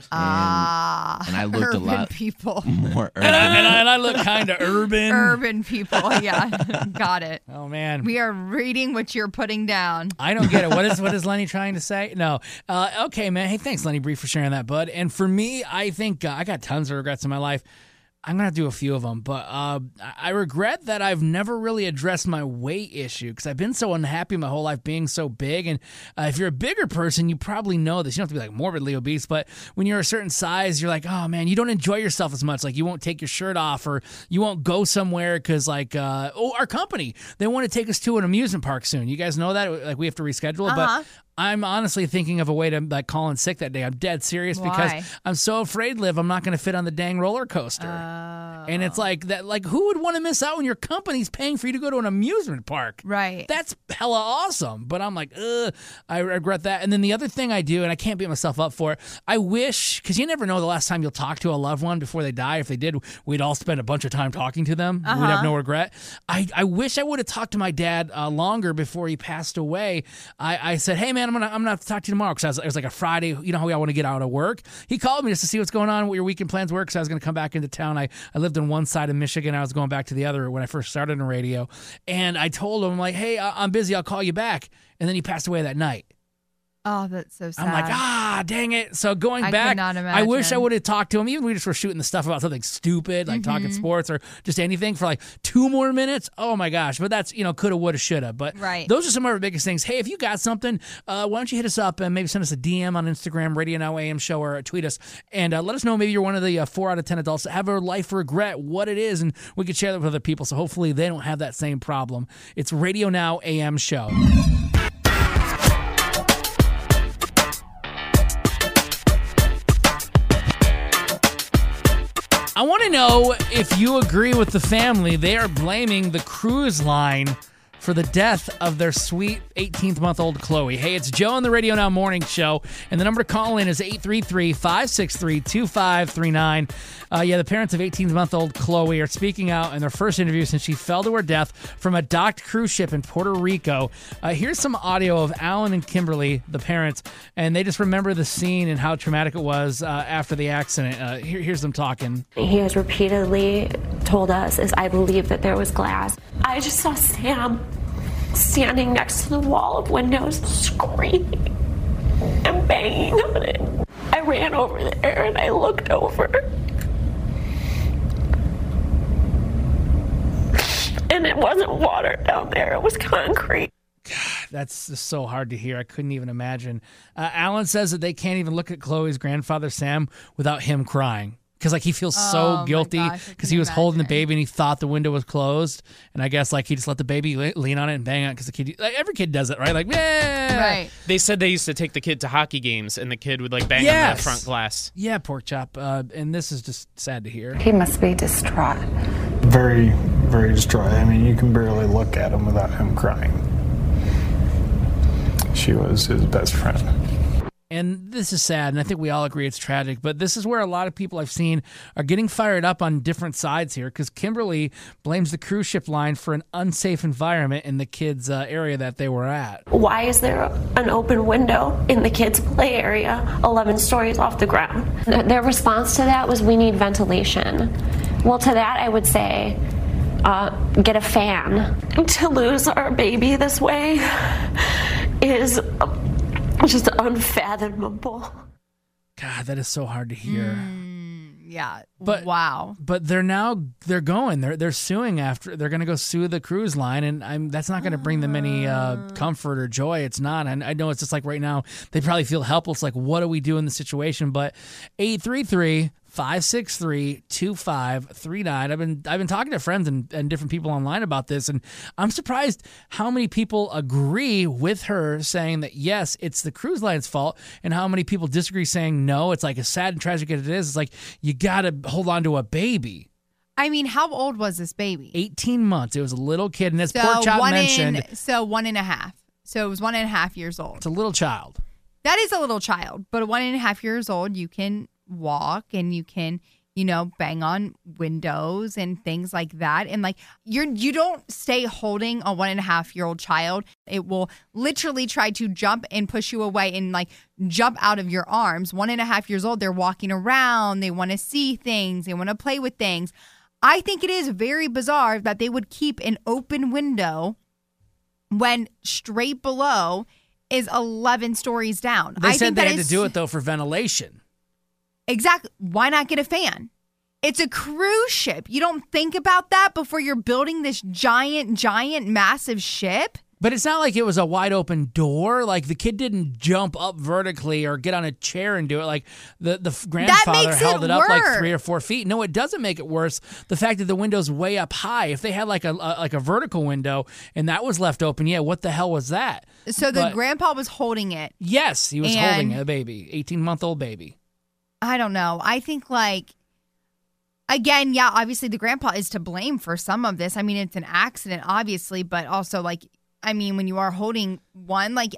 Ah,
and I looked a
urban
lot
people.
more urban.
And I, and I, and I look kind of urban.
Urban people. Yeah, got it.
Oh man,
We are reading what you're putting down.
I don't get it. What is what is Lenny trying to say? No. Uh, okay, man. Hey, thanks, Lenny Bree, for sharing that, bud. And for me, I think uh, I got tons of regrets in my life. I'm going to do a few of them, but uh, I regret that I've never really addressed my weight issue because I've been so unhappy my whole life being so big. And uh, if you're a bigger person, you probably know this. You don't have to be like morbidly obese, but when you're a certain size, you're like, oh man, you don't enjoy yourself as much. Like you won't take your shirt off or you won't go somewhere because like, uh, oh, our company, they want to take us to an amusement park soon. You guys know that? Like we have to reschedule it,
Uh-huh.
but I'm honestly thinking of a way to like call in sick that day. I'm dead serious
Why?
because I'm so afraid, Liv, I'm not going to fit on the dang roller coaster.
Oh.
And it's like that. Like, who would want to miss out when your company's paying for you to go to an amusement park?
Right.
That's hella awesome. But I'm like, ugh, I regret that. And then the other thing I do, and I can't beat myself up for it, I wish, because you never know the last time you'll talk to a loved one before they die. If they did, we'd all spend a bunch of time talking to them.
Uh-huh.
We'd have no regret. I, I wish I would have talked to my dad uh, longer before he passed away. I, I said, hey man, I'm gonna I'm gonna have to talk to you tomorrow because it was like a Friday. You know how we all want to get out of work. He called me just to see what's going on, what your weekend plans were, because I was gonna come back into town. I, I lived on one side of Michigan. I was going back to the other when I first started in radio. And I told him, like, hey, I- I'm busy. I'll call you back. And then he passed away that night.
Oh, that's so sad.
I'm like, ah, dang it. So going
I could
back,
not
I wish I
imagine.
would have talked to him. Even if we just were shooting the stuff about something stupid, like talking
Mhm.
sports or just anything for like two more minutes. Oh my gosh. But that's, you know, coulda, woulda, shoulda. But
Right.
those are some of our biggest things. Hey, if you got something, uh, why don't you hit us up and maybe send us a D M on Instagram, Radio Now A M Show, or tweet us and uh, let us know maybe you're one of the uh, four out of ten adults that have a life regret, what it is, and we could share that with other people. So hopefully they don't have that same problem. It's Radio Now A M Show. I want to know if you agree with the family. They are blaming the cruise line for the death of their sweet eighteen-month-old Chloe. Hey, it's Joe on the Radio Now Morning Show, and the number to call in is eight three three, five six three, two five three nine. Uh, yeah, the parents of eighteen-month-old Chloe are speaking out in their first interview since she fell to her death from a docked cruise ship in Puerto Rico. Uh, here's some audio of Alan and Kimberly, the parents, and they just remember the scene and how traumatic it was uh, after the accident. Uh, here, here's them talking.
He has repeatedly told us is I believe that there was glass. I just saw Sam standing next to the wall of windows screaming and banging on it. I ran over there and I looked over. And it wasn't water down there, it was concrete.
That's just so hard to hear. I couldn't even imagine. Uh, Alan says that they can't even look at Chloe's grandfather, Sam, without him crying. Because like he feels
Oh,
so
my
guilty
gosh, I
because
can
he was holding the
imagine.
baby and he thought the window was closed. And I guess like he just let the baby le- lean on it and bang on it because the kid, like every kid does it, right? Like, yeah.
Right.
They said they used to take the kid to hockey games, and the kid would like bang on
Yes.
the front glass.
Yeah, pork chop. Uh, and this is just sad to hear.
He must be distraught.
Very, very distraught. I mean, you can barely look at him without him crying. She was his best friend.
And this is sad, and I think we all agree it's tragic, but this is where a lot of people I've seen are getting fired up on different sides here because Kimberly blames the cruise ship line for an unsafe environment in the kids' uh, area that they were at.
Why is there an open window in the kids' play area eleven stories off the ground?
Th- Their response to that was, we need ventilation. Well, to that I would say, uh, get a fan.
To lose our baby this way is just unfathomable.
God, that is so hard to hear.
Mm, yeah.
But
wow.
But they're now they're going. They're they're suing after. They're going to go sue the cruise line, and I'm that's not going to bring them any uh, comfort or joy. It's not. And I know it's just like right now they probably feel helpless. Like, what do we do in the situation? But eight three three. five six three, two five three nine. I've been I've been talking to friends and, and different people online about this, and I'm surprised how many people agree with her saying that, yes, it's the cruise line's fault, and how many people disagree saying, no, it's like as sad and tragic as it is, it's like you got to hold on to a baby.
I mean, how old was this baby?
eighteen months. It was a little kid, and as
So
Pork Chop
one
mentioned,
in, so one and a half. So it was one and a half years old.
it's a little child.
That is a little child, but at one and a half years old, you can walk and you can, you know, bang on windows and things like that. And like you're, you don't stay holding a one and a half year old child. It will literally try to jump and push you away and like jump out of your arms. One and a half years old, they're walking around. They want to see things. They want to play with things. I think it is very bizarre that they would keep an open window when straight below is eleven stories down.
They
I
said
think
they
that
had
is-
to do it, though, for ventilation.
Exactly. Why not get a fan? It's a cruise ship. You don't think about that before you're building this giant, giant, massive ship?
But it's not like it was a wide open door. Like the kid didn't jump up vertically or get on a chair and do it. Like the, the grandfather
makes
held
it
it up like
worse.
three or four feet. No, it doesn't make it worse. The fact that the window's way up high. If they had like a, a like a vertical window and that was left open, yeah, what the hell was that?
So the
But-
grandpa was holding it.
Yes, he was
And-
holding a baby, eighteen-month-old baby.
I don't know. I think like, again, yeah, obviously the grandpa is to blame for some of this. I mean, it's an accident, obviously, but also like, I mean, when you are holding one, like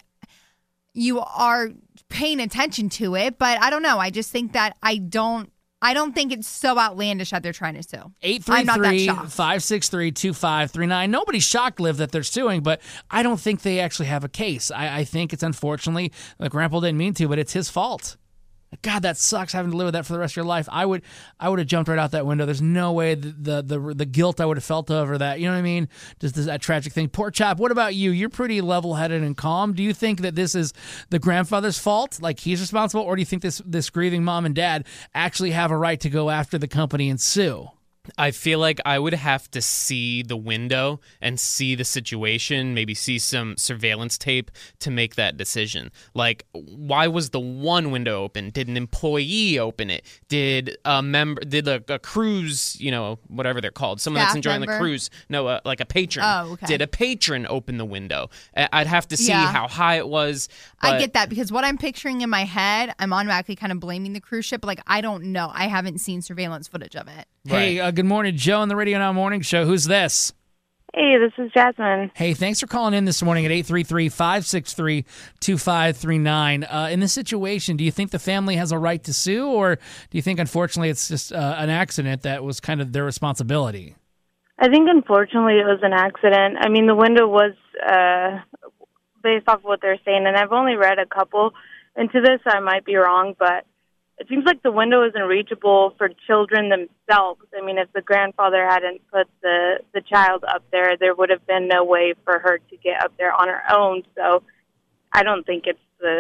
you are paying attention to it. But I don't know. I just think that I don't, I don't think it's so outlandish that they're trying to sue.
eight three
I'm not that
three,
shocked.
five six three, two five three nine. Nobody's shocked, Liv, that they're suing, but I don't think they actually have a case. I, I think it's unfortunately, the grandpa didn't mean to, but it's his fault. God, that sucks having to live with that for the rest of your life. I would I would have jumped right out that window. There's no way the the the, the guilt I would have felt over that. You know what I mean? Just that tragic thing. Pork Chop, what about you? You're pretty level-headed and calm. Do you think that this is the grandfather's fault, like he's responsible, or do you think this this grieving mom and dad actually have a right to go after the company and sue?
I feel like I would have to see the window and see the situation, maybe see some surveillance tape to make that decision. Like, why was the one window open? Did an employee open it? Did a member, did a, a cruise, you know, whatever they're called, someone that's
Staff
enjoying
member?
the cruise, no, uh, like a patron.
Oh, okay.
Did a patron open the window? I- I'd have to see
Yeah.
how high it was.
I
but-
get that because what I'm picturing in my head, I'm automatically kind of blaming the cruise ship. But like, I don't know. I haven't seen surveillance footage of it.
Hey, uh, good morning, Joe on the Radio Now Morning Show. Who's this?
Hey, this is Jasmine.
Hey, thanks for calling in this morning at eight three three, five six three, two five three nine. Uh, in this situation, do you think the family has a right to sue, or do you think, unfortunately, it's just uh, an accident that was kind of their responsibility?
I think unfortunately it was an accident. I mean, the window was uh, based off what they're saying, and I've only read a couple into this. I might be wrong, but it seems like the window isn't reachable for children themselves. I mean, if the grandfather hadn't put the, the child up there, there would have been no way for her to get up there on her own. So I don't think it's the...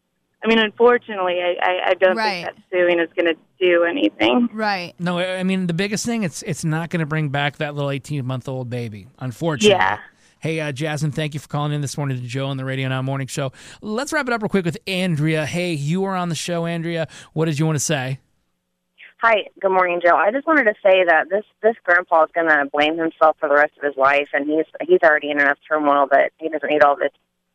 I mean, unfortunately, I, I, I don't
Right.
think that suing is going to do anything.
Right.
No, I mean, the biggest thing, it's it's not going to bring back that little eighteen-month-old baby, unfortunately.
Yeah.
Hey, uh, Jasmine, thank you for calling in this morning to Joe on the Radio Now Morning Show. Let's wrap it up real quick with Andrea. Hey, you are on the show, Andrea. What did you want to say?
Hi, good morning, Joe. I just wanted to say that this this grandpa is going to blame himself for the rest of his life, and he's he's already in enough turmoil that he doesn't need all this,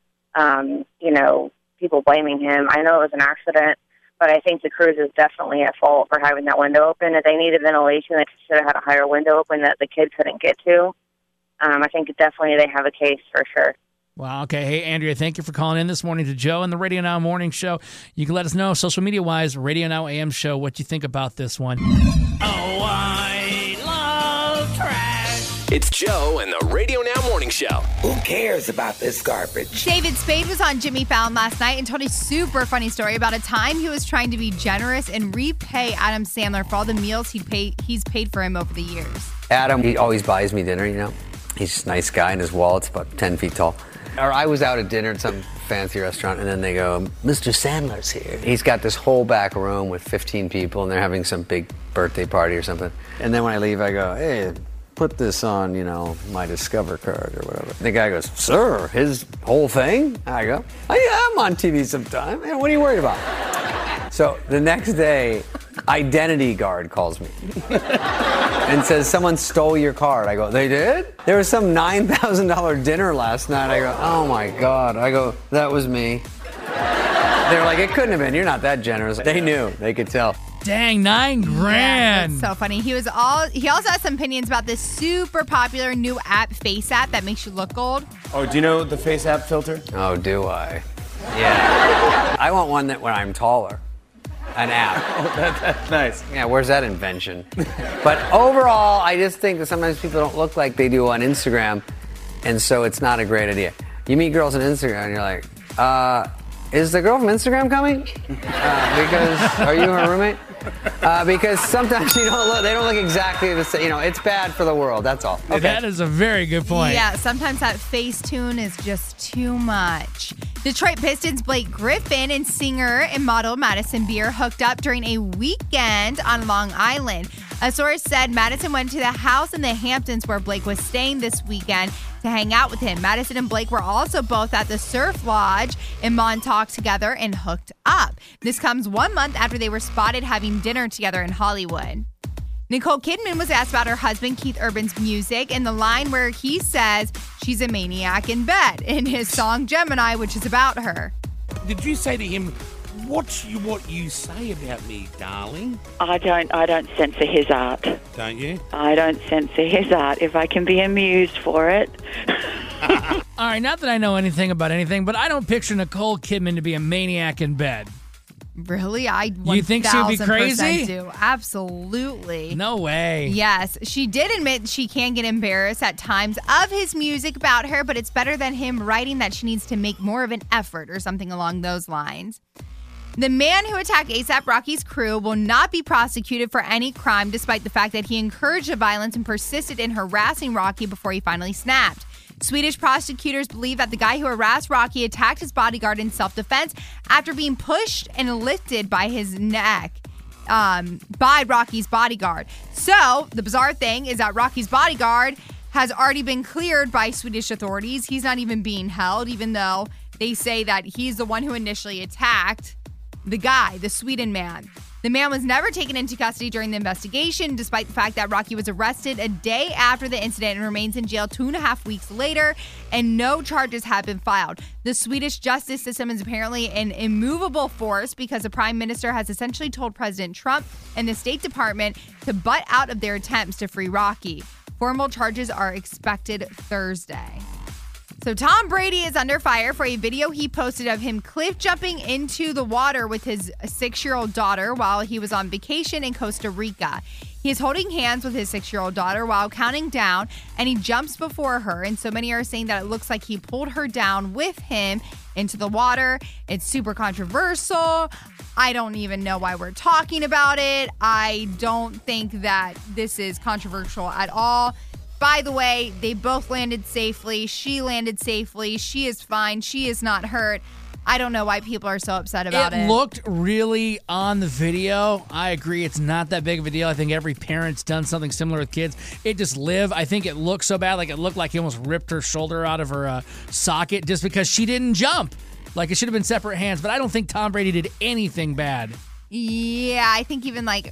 um, you know, people blaming him. I know it was an accident, but I think the cruise is definitely at fault for having that window open. If they needed ventilation, they should have had a higher window open that the kid couldn't get to. Um, I think definitely they have a case for sure.
Wow. Okay. Hey, Andrea, thank you for calling in this morning to Joe and the Radio Now Morning Show. You can let us know, social media-wise, Radio Now A M Show, what you think about this one.
Oh, I love trash. It's Joe and the Radio Now Morning Show.
Who cares about this garbage?
David Spade was on Jimmy Fallon last night and told a super funny story about a time he was trying to be generous and repay Adam Sandler for all the meals he'd pay, he's paid for him over the years.
Adam, he always buys me dinner, you know. He's just a nice guy, and his wallet's about ten feet tall. Or I was out at dinner at some fancy restaurant, and then they go, Mister Sandler's here. He's got this whole back room with fifteen people, and they're having some big birthday party or something. And then when I leave, I go, hey, put this on, you know, my Discover card or whatever. The guy goes, sir, his whole thing? I go, oh, yeah, I'm on T V sometime. Man, what are you worried about? So the next day, identity guard calls me and says, someone stole your card. I go, they did? There was some nine thousand dollars dinner last night. I go, oh my God. I go, that was me. They're like, it couldn't have been. You're not that generous. They knew. They could tell.
Dang, nine grand.
Yeah, that's so funny. He was all. He also has some opinions about this super popular new app, Face App, that makes you look old.
Oh, do you know the Face App filter?
Oh, do I? Yeah. I want one that when I'm taller. An app.
Oh, that, that's nice.
Yeah, where's that invention? But overall, I just think that sometimes people don't look like they do on Instagram, and so it's not a great idea. You meet girls on Instagram, and you're like, uh, is the girl from Instagram coming? Uh, because, are you her roommate? Uh, because sometimes you don't look, they don't look exactly the same. You know, it's bad for the world, that's all.
Okay. That is a very good point.
Yeah, sometimes that Facetune is just too much. Detroit Pistons Blake Griffin and singer and model Madison Beer hooked up during a weekend on Long Island. A source said Madison went to the house in the Hamptons where Blake was staying this weekend to hang out with him. Madison and Blake were also both at the Surf Lodge in Montauk together and hooked up. This comes one month after they were spotted having dinner together in Hollywood. Nicole Kidman was asked about her husband Keith Urban's music and the line where he says she's a maniac in bed in his song Gemini, which is about her.
Did you say to him, "Watch you what you say about me, darling"?
I don't I don't censor his art.
Don't you?
I don't censor his art. If I can be amused for it.
All right, not that I know anything about anything, but I don't picture Nicole Kidman to be a maniac in bed.
Really? I
You think she'd be crazy?
do. Absolutely.
No way.
Yes. She did admit she can get embarrassed at times of his music about her, but it's better than him writing that she needs to make more of an effort or something along those lines. The man who attacked A$AP Rocky's crew will not be prosecuted for any crime despite the fact that he encouraged the violence and persisted in harassing Rocky before he finally snapped. Swedish prosecutors believe that the guy who harassed Rocky attacked his bodyguard in self-defense after being pushed and lifted by his neck um, by Rocky's bodyguard. So, the bizarre thing is that Rocky's bodyguard has already been cleared by Swedish authorities. He's not even being held, even though they say that he's the one who initially attacked the guy, the Sweden man. The man was never taken into custody during the investigation, despite the fact that Rocky was arrested a day after the incident and remains in jail two and a half weeks later, and no charges have been filed. The Swedish justice system is apparently an immovable force because the prime minister has essentially told President Trump and the State Department to butt out of their attempts to free Rocky. Formal charges are expected Thursday. So Tom Brady is under fire for a video he posted of him cliff jumping into the water with his six-year-old daughter while he was on vacation in Costa Rica. He is holding hands with his six-year-old daughter while counting down, and he jumps before her. And so many are saying that it looks like he pulled her down with him into the water. It's super controversial. I don't even know why we're talking about it. I don't think that this is controversial at all. By the way, they both landed safely. She landed safely. She is fine. She is not hurt. I don't know why people are so upset about it.
It looked really on the video. I agree. It's not that big of a deal. I think every parent's done something similar with kids. It just lived. I think it looked so bad. Like it looked like he almost ripped her shoulder out of her uh, socket just because she didn't jump. Like it should have been separate hands. But I don't think Tom Brady did anything bad.
Yeah, I think even like...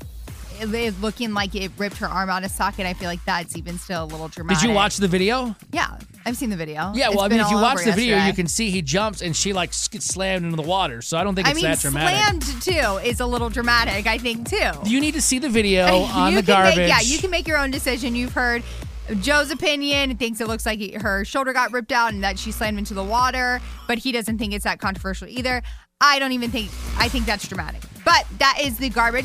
it looking like it ripped her arm out of socket. I feel like that's even still a little dramatic.
Did you watch the video?
Yeah, I've seen the video.
Yeah, well,
It's
I mean,
been
if you
all
watch
over
the video,
yesterday.
you can see he jumps and she like gets slammed into the water. So I don't think
I
it's
mean,
that dramatic.
slammed too is a little dramatic, I think, too.
You need to see the video on
You
the
can
garbage.
Make, yeah, you can make your own decision. You've heard Joe's opinion. He thinks it looks like he, her shoulder got ripped out and that she slammed into the water, but he doesn't think it's that controversial either. I don't even think, I think that's dramatic. But that is the garbage.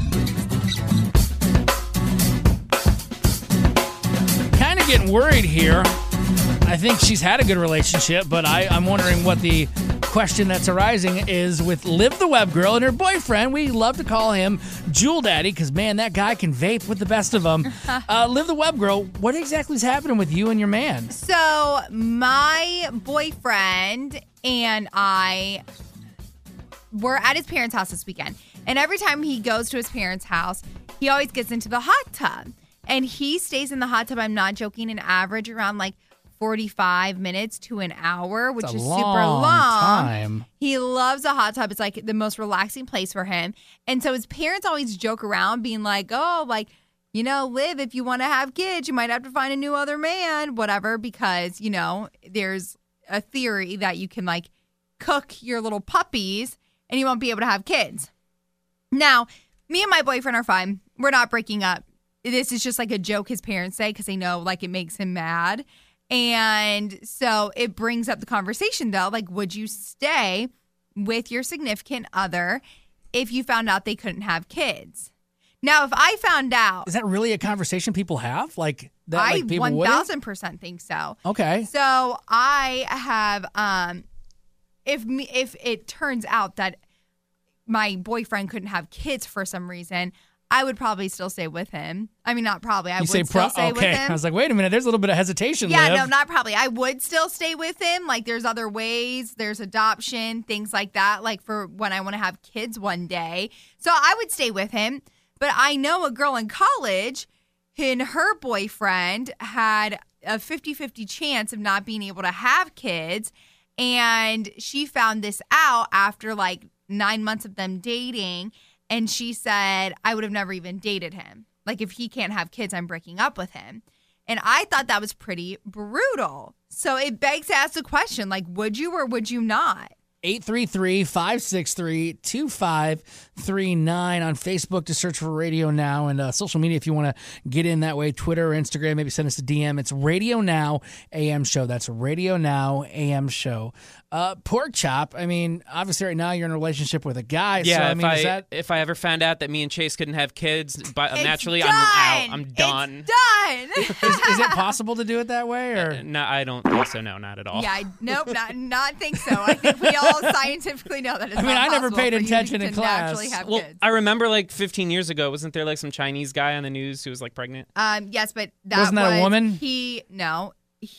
Kind of getting worried here. I think she's had a good relationship, but I, I'm wondering what the question that's arising is with Liv the Web Girl and her boyfriend. We love to call him Jewel Daddy because, man, that guy can vape with the best of them. uh, Liv the Web Girl, what exactly is happening with you and your man?
So my boyfriend and I were at his parents' house this weekend. And every time he goes to his parents' house, he always gets into the hot tub. And he stays in the hot tub, I'm not joking, an average around like forty-five minutes to an hour, which
That's a
is
long
super long.
time.
He loves a hot tub. It's like the most relaxing place for him. And so his parents always joke around being like, oh, like, you know, Liv, if you want to have kids, you might have to find a new other man, whatever, because, you know, there's a theory that you can like cook your little puppies and you won't be able to have kids. Now, me and my boyfriend are fine. We're not breaking up. This is just like a joke his parents say because they know like it makes him mad. And so it brings up the conversation though, like, would you stay with your significant other if you found out they couldn't have kids? Now, if I found out,
Is that really a conversation people have? Like that?
I
like people
one
wouldn't?
thousand percent think so.
Okay.
So I have, um, if me, if it turns out that my boyfriend couldn't have kids for some reason, I would probably still stay with him. I mean, not probably. I
You
would
say
still
pro-
stay
okay.
with him.
I was like, wait a minute. There's a little bit of hesitation.
Yeah,
Liv.
no, not probably. I would still stay with him. Like, there's other ways. There's adoption, things like that, like for when I want to have kids one day. So I would stay with him. But I know a girl in college and her boyfriend had a fifty-fifty chance of not being able to have kids. And she found this out after like nine months of them dating. And she said, I would have never even dated him. Like, if he can't have kids, I'm breaking up with him. And I thought that was pretty brutal. So it begs to ask the question, like, would you or would you not?
eight three three, five six three, two five three nine on Facebook to search for Radio Now, and uh, social media if you want to get in that way, Twitter or Instagram, maybe send us a D M. It's Radio Now A M Show. That's Radio Now A M Show. Uh, Pork Chop, I mean, obviously right now you're in a relationship with a guy.
Yeah,
so, I
if
mean,
I
is that...
if I ever found out that me and Chase couldn't have kids, but
It's
naturally
done.
I'm out. I'm done.
Done.
is, is it possible to do it that way? Or
No, I don't think so. No, not at all.
Yeah, I, nope, not not think so. I think we all scientifically know that it's
I mean,
not
I never
possible
paid
for you
attention
to
in class.
naturally have
Well,
kids.
I remember like fifteen years ago, wasn't there like some Chinese guy on the news who was like pregnant?
Um, yes, but that
Wasn't that a
was-
woman?
He no,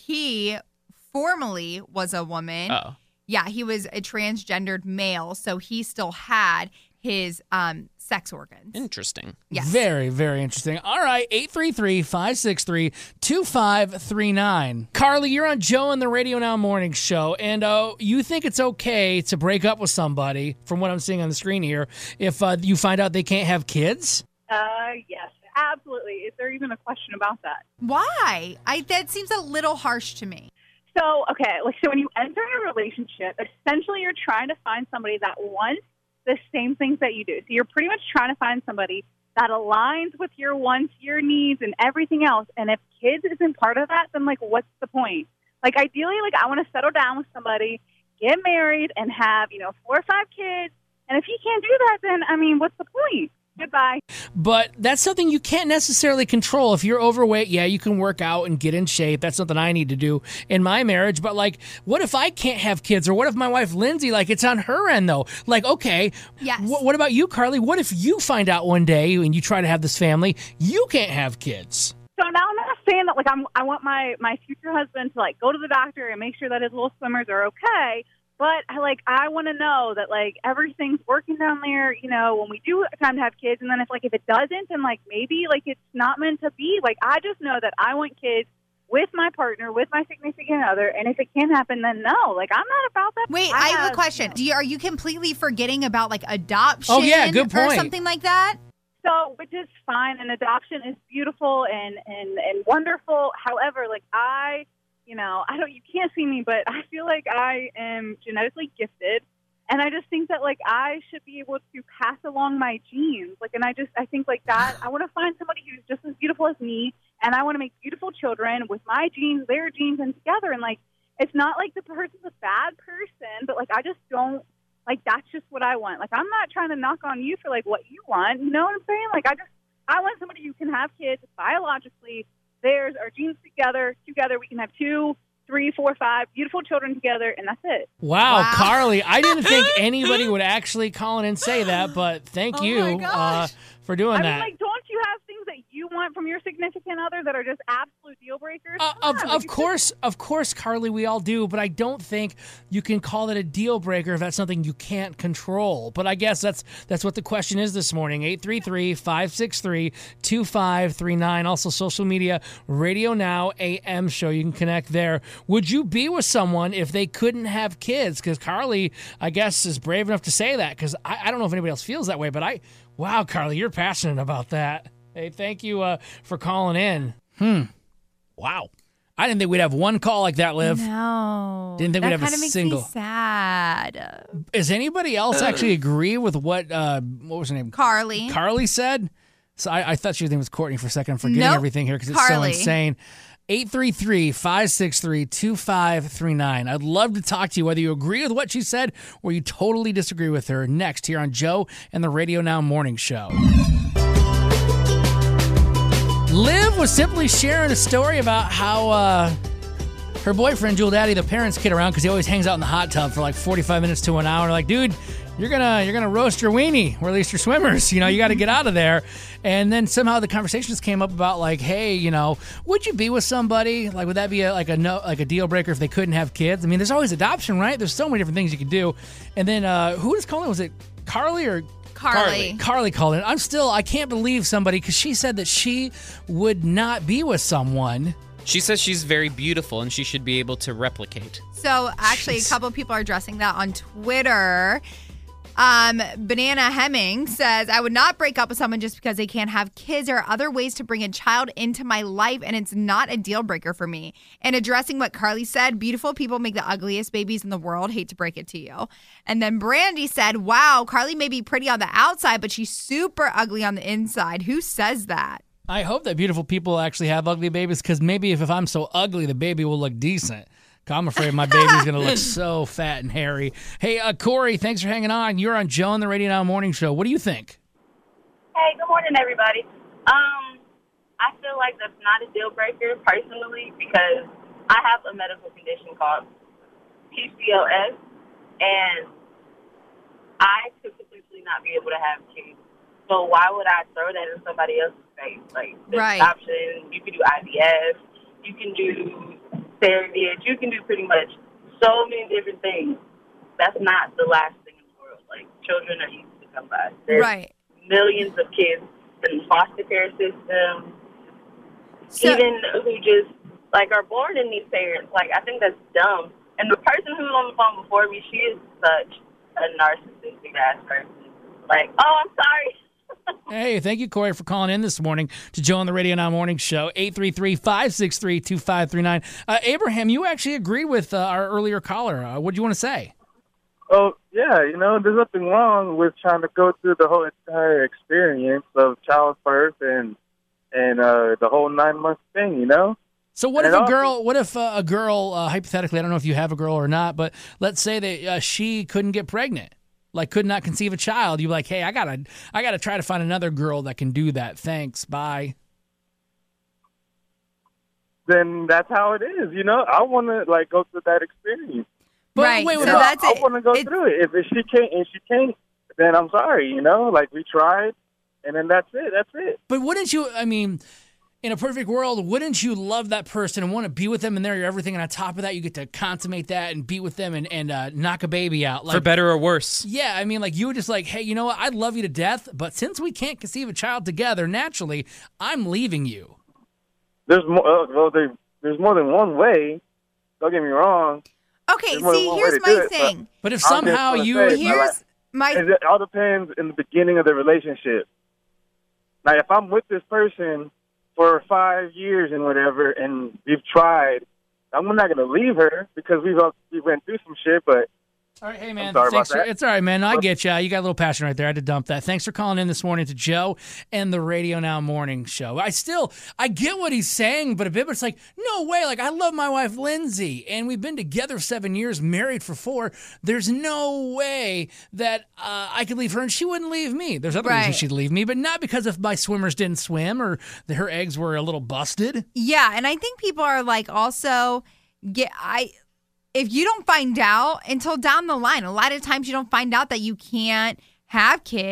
he formerly was a woman.
Oh.
Yeah, he was a transgendered male, so he still had his um sex organs.
Interesting.
Yes.
Very, very interesting. All right, eight three three, five six three, two five three nine. Carly, you're on Joe and the Radio Now Morning Show, and uh, you think it's okay to break up with somebody, from what I'm seeing on the screen here, if uh, you find out they can't have kids?
Uh, yes, absolutely. Is there even a question about that?
Why? I that seems a little harsh to me.
So, okay, like so when you enter a relationship, essentially you're trying to find somebody that wants the same things that you do. So you're pretty much trying to find somebody that aligns with your wants, your needs, and everything else. And if kids isn't part of that, then, like, what's the point? Like, ideally, like, I want to settle down with somebody, get married, and have, you know, four or five kids. And if you can't do that, then, I mean, what's the point? Goodbye.
But that's something you can't necessarily control. If you're overweight, yeah, you can work out and get in shape. That's something I need to do in my marriage. But, like, what if I can't have kids? Or what if my wife, Lindsay, like, it's on her end, though? Like, okay,
yes.
wh- what about you, Carly? What if you find out one day and you try to have this family, you can't have kids?
So now I'm not saying that, like, I'm, I want my, my future husband to, like, go to the doctor and make sure that his little swimmers are okay. But, I, like, I want to know that, like, everything's working down there, you know, when we do time to have kids. And then it's like, if it doesn't, then, like, maybe, like, it's not meant to be. Like, I just know that I want kids with my partner, with my significant other. And if it can't happen, then no. Like, I'm not about that.
Wait, I, have a question. Do you, are you completely forgetting about, like, adoption?
Oh, yeah, good
Or
point.
something like that?
So, which is fine, and adoption is beautiful and, and, and wonderful. However, like, I... You know, I don't, you can't see me, but I feel like I am genetically gifted. And I just think that, like, I should be able to pass along my genes. Like, and I just, I think, like, that, I want to find somebody who's just as beautiful as me. And I want to make beautiful children with my genes, their genes, and together. And, like, it's not like the person's a bad person, but, like, I just don't, like, that's just what I want. Like, I'm not trying to knock on you for, like, what you want. You know what I'm saying? Like, I just, I want somebody who can have kids biologically. There's our genes together. Together, we can have two, three, four, five beautiful children together, and that's it.
Wow, wow. Carly, I didn't think anybody would actually call in and say that, but thank
Oh
you
my
uh,
gosh.
for doing
I
that.
mean, like, don't you have things that you want want from your significant other that are just absolute deal breakers?
Uh,
Come
of
on, like,
of
it's
course, of course, Carly, we all do, but I don't think you can call it a deal breaker if that's something you can't control. But I guess that's that's what the question is this morning. eight three three, five six three, two five three nine. Also, social media, Radio Now A M show. You can connect there. Would you be with someone if they couldn't have kids? Because Carly, I guess, is brave enough to say that, because I, I don't know if anybody else feels that way, but I, wow, Carly, you're passionate about that. Hey, thank you uh, for calling in. Hmm. Wow. I didn't think we'd have one call like that, Liv.
No.
Didn't think
that
we'd have a
kinda makes
single.
Me sad.
Does anybody else actually agree with what, uh, what was her name?
Carly.
Carly said? So I, I thought she was name was Courtney for a second. I'm forgetting
Nope.
everything here because it's so
Carly.
insane. eight three three, five six three, two five three nine. I'd love to talk to you, whether you agree with what she said or you totally disagree with her. Next, here on Joe and the Radio Now Morning Show. Liv was simply sharing a story about how uh, her boyfriend, Jewel Daddy, the parents kid around because he always hangs out in the hot tub for like forty-five minutes to an hour. Like, dude, you're gonna you're gonna roast your weenie, or at least your swimmers. You know, you got to get out of there. And then somehow the conversation just came up about like, hey, you know, would you be with somebody? Like, would that be a, like a no like a deal breaker if they couldn't have kids? I mean, there's always adoption, right? There's so many different things you could do. And then uh, who was calling? Was it Carly or?
Carly.
Carly called in. I'm still, I can't believe somebody, because she said that she would not be with someone.
She says she's very beautiful and she should be able to replicate.
So actually,
Jeez.
a couple of people are addressing that on Twitter. Um, Banana Hemming says, I would not break up with someone just because they can't have kids. There are other ways to bring a child into my life, and it's not a deal breaker for me. And addressing what Carly said, beautiful people make the ugliest babies in the world. Hate to break it to you. And then Brandy said, wow, Carly may be pretty on the outside, but she's super ugly on the inside. Who says that?
I hope that beautiful people actually have ugly babies, because maybe if, if I'm so ugly, the baby will look decent. I'm afraid my baby's going to look so fat and hairy. Hey, uh, Corey, thanks for hanging on. You're on Joe and the Radio Now Morning Show. What do you think?
Hey, good morning, everybody. Um, I feel like that's not a deal breaker personally because I have a medical condition called P C O S, and I could potentially not be able to have kids. So why would I throw that in somebody else's face? Like, there's
Right.
options. You can do I V F. You can do surrogate. You can do pretty much so many different things. That's not the last thing in the world. Like, children are easy to come by. There's
Right.
millions of kids in the foster care system,
So-
even who just, like, are born in these parents. Like, I think that's dumb. And the person who was on the phone before me, she is such a narcissistic-ass person. Like, oh, I'm sorry.
Hey, thank you, Corey, for calling in this morning to Joe on the Radio Now Morning Show. eight three three, five six three, two five three nine. Uh, Abraham, you actually agreed with uh, our earlier caller. Uh, what do you want to say?
Oh, yeah, you know, there's nothing wrong with trying to go through the whole entire experience of childbirth and and uh, the whole nine-month thing, you know?
So what
And
if a
also-
girl, what if uh, a girl, uh, hypothetically, I don't know if you have a girl or not, but let's say that uh, she couldn't get pregnant, like could not conceive a child. You're like, hey, I gotta, I gotta try to find another girl that can do that. Thanks, bye.
Then that's how it is, you know? I want to, like, go through that experience.
But
Right,
wait, wait,
so
You know,
that's
I
it.
want to go
It-
through it. If, if she can't, if she can't, then I'm sorry, you know? Like, we tried, and then that's it. That's it.
But wouldn't you, I mean, in a perfect world, wouldn't you love that person and want to be with them and they're your everything, and on top of that, you get to consummate that and be with them and, and uh, knock a baby out? Like,
For better or worse.
yeah, I mean, like, you were just like, hey, you know what? I love you to death, but since we can't conceive a child together, naturally, I'm leaving you.
There's more, uh, well, there, there's more than one way. Don't get me wrong.
Okay,
There's more than
see,
one way
here's
to
my
do it,
thing.
But if
I'm just
somehow
gonna
you,
say,
you
like,
Here's my
It all depends in the beginning of the relationship. Like, if I'm with this person for five years and whatever, and we've tried, I'm not going to leave her because we've all, we went through some shit, but
all right, hey, man.
I'm sorry about
Thanks for,
that.
it's all right, man. I get you. You got a little passion right there. I had to dump that. Thanks for calling in this morning to Joe and the Radio Now Morning Show. I still, I get what he's saying, but a bit, but it's like, no way. Like, I love my wife, Lindsay, and we've been together seven years, married for four. There's no way that uh, I could leave her and she wouldn't leave me. There's other
Right.
reasons she'd leave me, but not because if my swimmers didn't swim or that her eggs were a little busted.
Yeah, and I think people are like also get I if you don't find out until down the line, a lot of times you don't find out that you can't have kids.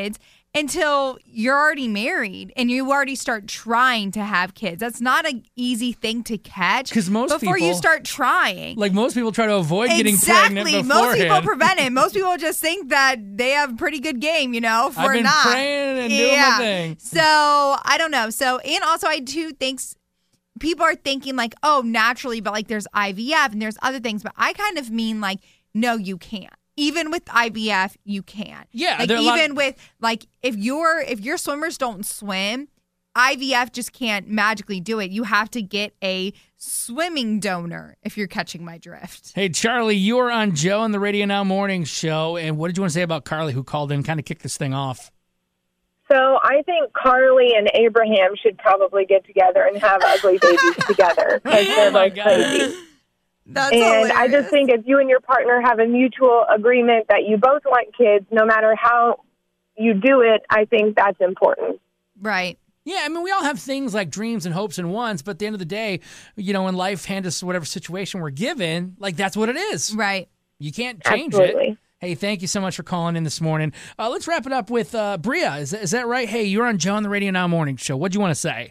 until you're already married and you already start trying to have kids. That's not an easy thing to catch
'Cause most
before you
people-
start trying.
Like most people try to avoid getting
Exactly.
pregnant
Most people
beforehand.
prevent it. Most people just think that they have a pretty good game, you know, for
I've been
not.
praying and doing
yeah.
my thing.
So I don't know. So, and also I do think s- people are thinking like, oh, naturally, but like there's I V F and there's other things. But I kind of mean like, no, you can't. Even with I V F, you can't.
Yeah,
Like
there are a lot-
even with like if your if your swimmers don't swim, I V F just can't magically do it. You have to get a swimming donor if you're catching my drift.
Hey, Charlie, you are on Joe and the Radio Now Morning Show. And what did you want to say about Carly, who called in, kind of kicked this thing off?
So I think Carly and Abraham should probably get together and have ugly babies together because they're both crazy.
That's
and
hilarious.
I just think if you and your partner have a mutual agreement that you both want kids, no matter how you do it, I think that's important.
Right.
Yeah, I mean, we all have things like dreams and hopes and wants, but at the end of the day, you know, when life hands us whatever situation we're given, like that's what it is.
Right.
You can't change
Absolutely.
it. Hey, thank you so much for calling in this morning. Uh, let's wrap it up with uh, Bria. Is, is that right? Hey, you're on Joe on the Radio Now Morning Show. What do you want to say?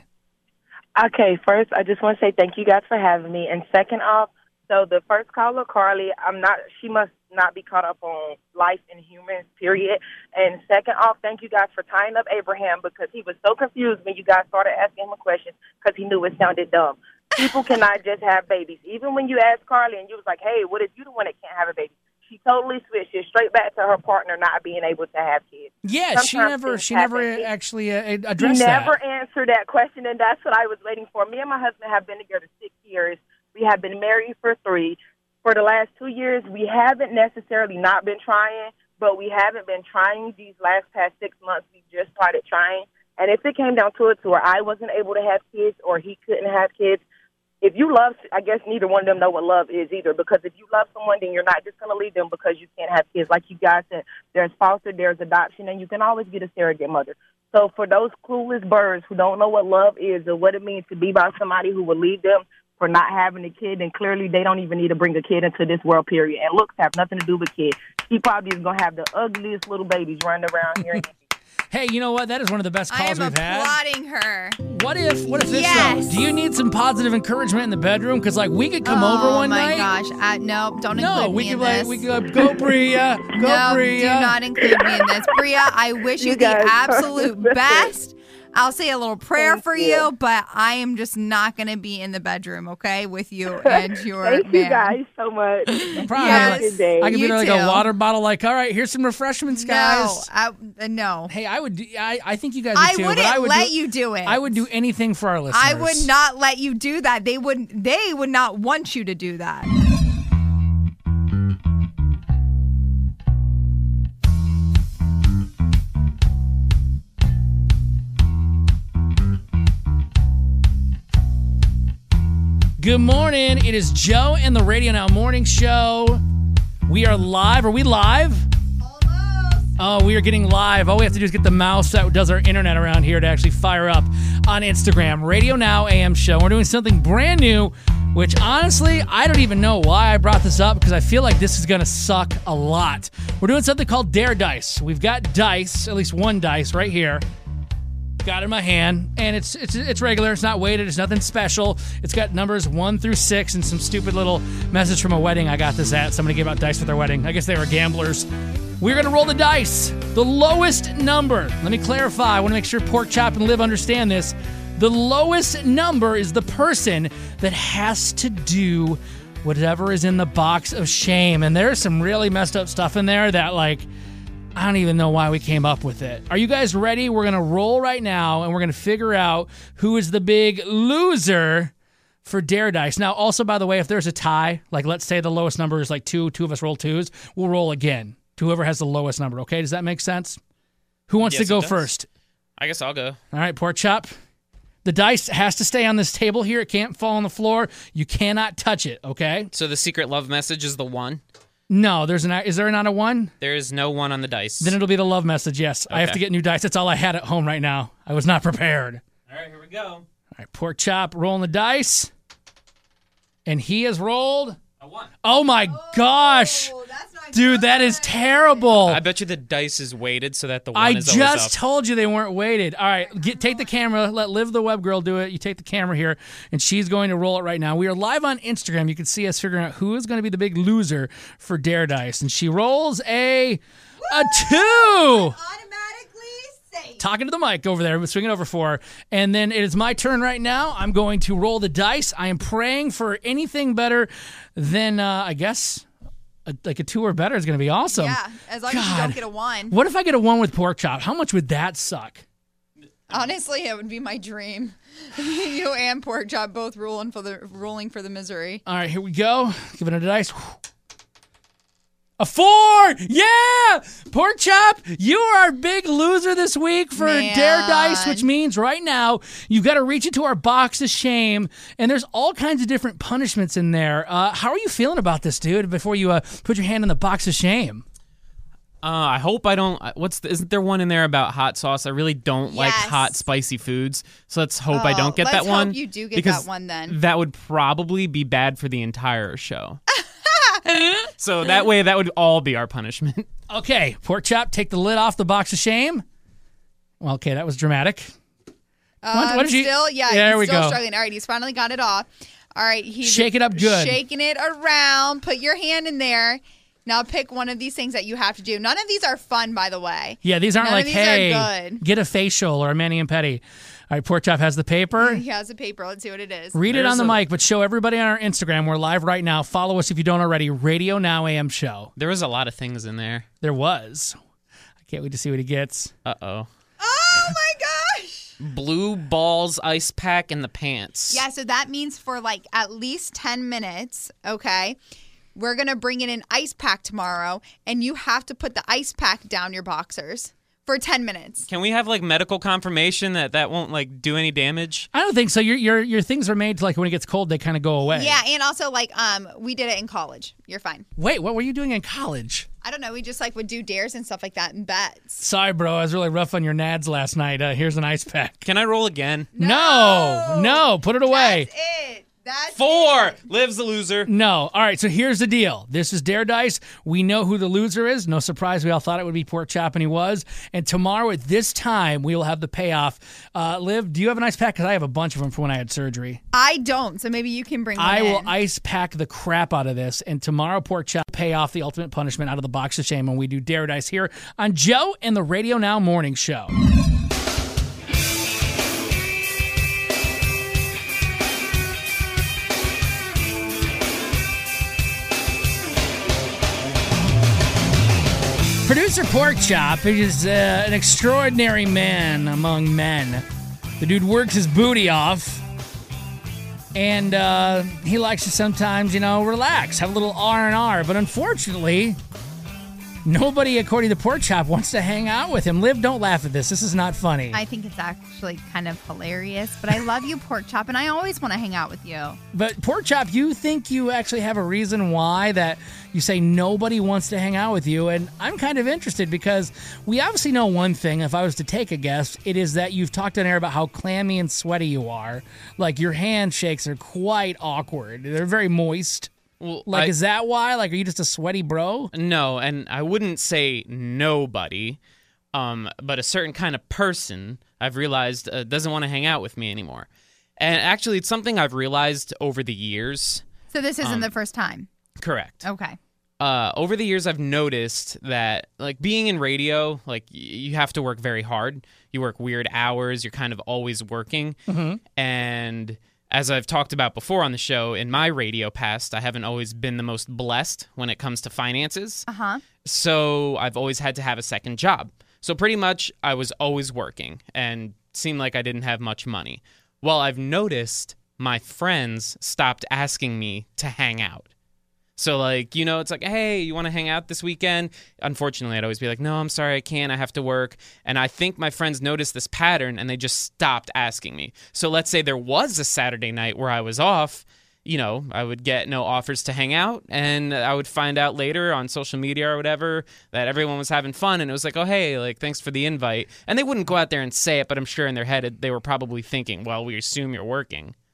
Okay, first, I just want to say thank you guys for having me. And second off, so the first caller, Carly, I'm not, she must not be caught up on life and humans, period. And second off, thank you guys for tying up Abraham because he was so confused when you guys started asking him a question because he knew it sounded dumb. People cannot just have babies. Even when you asked Carly and you was like, hey, what if you the one that can't have a baby? She totally switched it straight back to her partner not being able to have kids.
Yeah, she
Sometimes
never,
things
she never
happen.
actually uh,
He
addressed
never
that.
answered that question, and that's what I was waiting for. Me and my husband have been together six years. We have been married for three. For the last two years, we haven't necessarily not been trying, but we haven't been trying these last past six months. We just started trying. And if it came down to it to where I wasn't able to have kids or he couldn't have kids, if you love, I guess neither one of them know what love is either, because if you love someone, then you're not just going to leave them because you can't have kids. Like you guys said, there's foster, there's adoption, and you can always get a surrogate mother. So for those clueless birds who don't know what love is or what it means to be by somebody who will leave them for not having a kid, then clearly they don't even need to bring a kid into this world, period. And looks have nothing to do with kids. She probably is going to have the ugliest little babies running around here.
Hey, you know what? That is one of the best
I
calls
am
we've had.
applauding her.
What if, what if this
Yes.
though? Do you need some positive encouragement in the bedroom? Because like we could come
oh,
over one
my
night.
gosh. Uh, no, don't
No,
include
we
me
could
in
like
this.
we could go Bria, go
no,
Bria.
do not include me in this. Bria, I wish you,
You
the
guys are
absolute
the
best. I'll say a little prayer
Thank
for
you.
you, but I am just not going to be in the bedroom, okay, with you and your
Thank
man.
you guys so much.
Probably
Have
like-
a good day.
I could be
You
there like
too.
a water bottle. Like, all right, here's some refreshments, guys.
No, I, uh, no.
Hey, I would. Do, I I think you guys would
I
too.
wouldn't
but I would
let
do,
you do it.
I would do anything for our listeners.
I would not let you do that. They would. They would not want you to do that.
Good morning. It is Joe and the Radio Now Morning Show. We are live. Are we live? Oh, we are getting live. All we have to do is get the mouse that does our internet around here to actually fire up on Instagram. Radio Now A M Show. We're doing something brand new, which honestly, I don't even know why I brought this up because I feel like this is going to suck a lot. We're doing something called Dare Dice. We've got dice, at least one dice right here. Got it in my hand, and it's it's it's regular. It's not weighted. It's nothing special. It's got numbers one through six and some stupid little message from a wedding I got this at. Somebody gave out dice for their wedding. I guess they were gamblers. We're gonna roll the dice. The lowest number. Let me clarify. I want to make sure Pork Chop and Liv understand this. The lowest number is the person that has to do whatever is in the box of shame. And there's some really messed up stuff in there that like. I don't even know why we came up with it. Are you guys ready? We're going to roll right now, and we're going to figure out who is the big loser for Dare Dice. Now, also, by the way, if there's a tie, like let's say the lowest number is like two, two of us roll twos, we'll roll again to whoever has the lowest number, okay? Does that make sense? Who wants
Yes,
to go
it does.
first?
I guess I'll go.
All right, Pork Chop. The dice has to stay on this table here. It can't fall on the floor. You cannot touch it, okay?
So the secret love message is the one?
No, there's an. Is there not a one?
There is no one on the dice.
Then it'll be the love message, yes. I have
Okay.
to get new dice. That's all I had at home right now. I was not prepared.
All right, here we go.
All right, Pork Chop rolling the dice. And he has rolled.
A one.
Oh, my gosh. Dude, that is terrible.
I bet you the dice is weighted so that the one
I
is always up.
just told you they weren't weighted. All right, get, take the camera. Let Liv the web girl do it. You take the camera here, and she's going to roll it right now. We are live on Instagram. You can see us figuring out who is going to be the big loser for Dare Dice. And she rolls a, a two. Talking to the mic over there, swinging over for her. And then it is my turn right now. I'm going to roll the dice. I am praying for anything better than, uh, I guess, a, like a two or better is going to be awesome.
Yeah, as long as you don't get a one.
What if I get a one with pork chop? How much would that suck?
Honestly, it would be my dream. You and pork chop both ruling for the ruling for the misery.
All right, here we go. Give it a dice. A four! Yeah! Pork Chop, you are our big loser this week for
Man.
Dare Dice, which means right now you got to reach into our box of shame, and there's all kinds of different punishments in there. Uh, how are you feeling about this, dude, before you uh, put your hand in the box of shame?
Uh, I hope I don't. What's the, isn't there one in there about hot sauce? I really don't like
Yes.
hot, spicy foods, so let's hope I
Oh,
don't get
let's
that one.
hope you do get
because
that one then.
That would probably be bad for the entire show. So that way, that would all be our punishment.
Okay, Pork Chop, take the lid off the box of shame. Well, okay, that was dramatic.
Um,
What- what did you-
still, yeah,
There
he's
we
still
go.
struggling. All right, he's finally got it off. All right, he's
Shake it up good.
Shaking it around. Put your hand in there. Now pick one of these things that you have to do. None of these are fun, by the way.
Yeah, these aren't
None
like,
of these
hey,
are good.
get a facial or a mani and pedi. All right, Pork Chop has the paper.
He has a paper. Let's see what it is.
Read it
There's
on the
a-
mic, but show everybody on our Instagram. We're live right now. Follow us if you don't already. Radio Now A M Show.
There was a lot of things in there.
There was. I can't wait to see what he gets.
Uh-oh.
Oh, my gosh.
Blue balls ice pack in the pants.
Yeah, so that means for like at least ten minutes, okay? We're going to bring in an ice pack tomorrow, and you have to put the ice pack down your boxers for ten minutes.
Can we have like medical confirmation that that won't like do any damage?
I don't think so. Your your your things are made to, like, when it gets cold, they kind of go away.
Yeah, and also like um we did it in college. You're fine.
Wait, what were you doing in college?
I don't know. We just like would do dares and stuff like that in beds.
Sorry, bro. I was really rough on your nads last night. Uh, here's an ice pack.
Can I roll again?
No, no, put it away.
That's it. That's
Four. Lives the loser.
No. All right, so here's the deal. This is Dare Dice. We know who the loser is. No surprise, we all thought it would be Pork Chop, and he was. And tomorrow at this time, we will have the payoff. Uh, Liv, do you have an ice pack? Because I have a bunch of them from when I had surgery.
I don't, so maybe you can bring one
I will
in.
ice pack the crap out of this, and tomorrow Pork Chop pay off the ultimate punishment out of the box of shame when we do Dare Dice here on Joe and the Radio Now Morning Show. Producer Pork Chop is uh, an extraordinary man among men. The dude works his booty off, and uh, he likes to sometimes, you know, relax, have a little R and R. But unfortunately, nobody, according to Pork Chop, wants to hang out with him. Liv, don't laugh at this. This is not funny.
I think it's actually kind of hilarious, but I love you, Pork Chop, and I always want to hang out with you.
But Pork Chop, you think you actually have a reason why that you say nobody wants to hang out with you, and I'm kind of interested because we obviously know one thing. If I was to take a guess, it is that you've talked on air about how clammy and sweaty you are. Like, your handshakes are quite awkward. They're very moist.
Well,
Like,
I-
is that why? Like, are you just a sweaty bro?
No, and I wouldn't say nobody, um, but a certain kind of person I've realized uh, doesn't want to hang out with me anymore. And actually, it's something I've realized over the years.
So this isn't
Um,
the first time.
Correct.
Okay.
Uh, over the years, I've noticed that, like, being in radio, like, y- you have to work very hard. You work weird hours. You're kind of always working.
Mhm.
And as I've talked about before on the show, in my radio past, I haven't always been the most blessed when it comes to finances.
Uh-huh.
So I've always had to have a second job. So pretty much I was always working and seemed like I didn't have much money. Well, I've noticed my friends stopped asking me to hang out. So, like, you know, it's like, hey, you want to hang out this weekend? Unfortunately, I'd always be like, no, I'm sorry, I can't. I have to work. And I think my friends noticed this pattern and they just stopped asking me. So let's say there was a Saturday night where I was off, you know, I would get no offers to hang out. And I would find out later on social media or whatever that everyone was having fun. And it was like, oh, hey, like, thanks for the invite. And they wouldn't go out there and say it, but I'm sure in their head they were probably thinking, well, we assume you're working.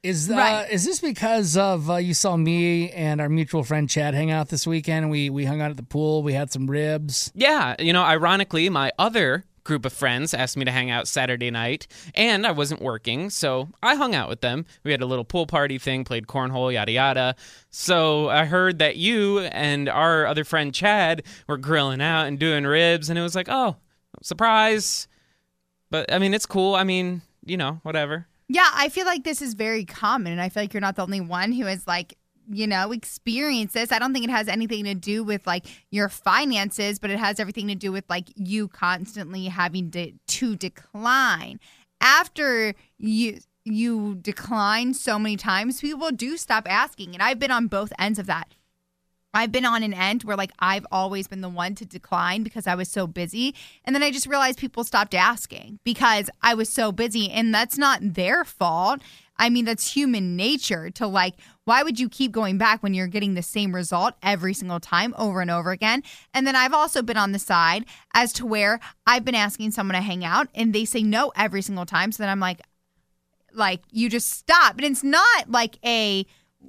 Is uh,
Right.
is this because of uh, you saw me and our mutual friend Chad hang out this weekend? We we hung out at the pool. We had some ribs.
Yeah, you know, ironically, my other group of friends asked me to hang out Saturday night, and I wasn't working, so I hung out with them. We had a little pool party thing, played cornhole, yada yada. So I heard that you and our other friend Chad were grilling out and doing ribs, and it was like, oh, surprise. But, I mean, it's cool. I mean, you know, whatever.
Yeah, I feel like this is very common, and I feel like you're not the only one who has, like, you know, experienced this. I don't think it has anything to do with, like, your finances, but it has everything to do with, like, you constantly having to, to decline. After you you decline so many times, people do stop asking, and I've been on both ends of that. I've been on an end where, like, I've always been the one to decline because I was so busy. And then I just realized people stopped asking because I was so busy. And that's not their fault. I mean, that's human nature to, like, why would you keep going back when you're getting the same result every single time over and over again? And then I've also been on the side as to where I've been asking someone to hang out and they say no every single time. So then I'm like, like, you just stop. And it's not like a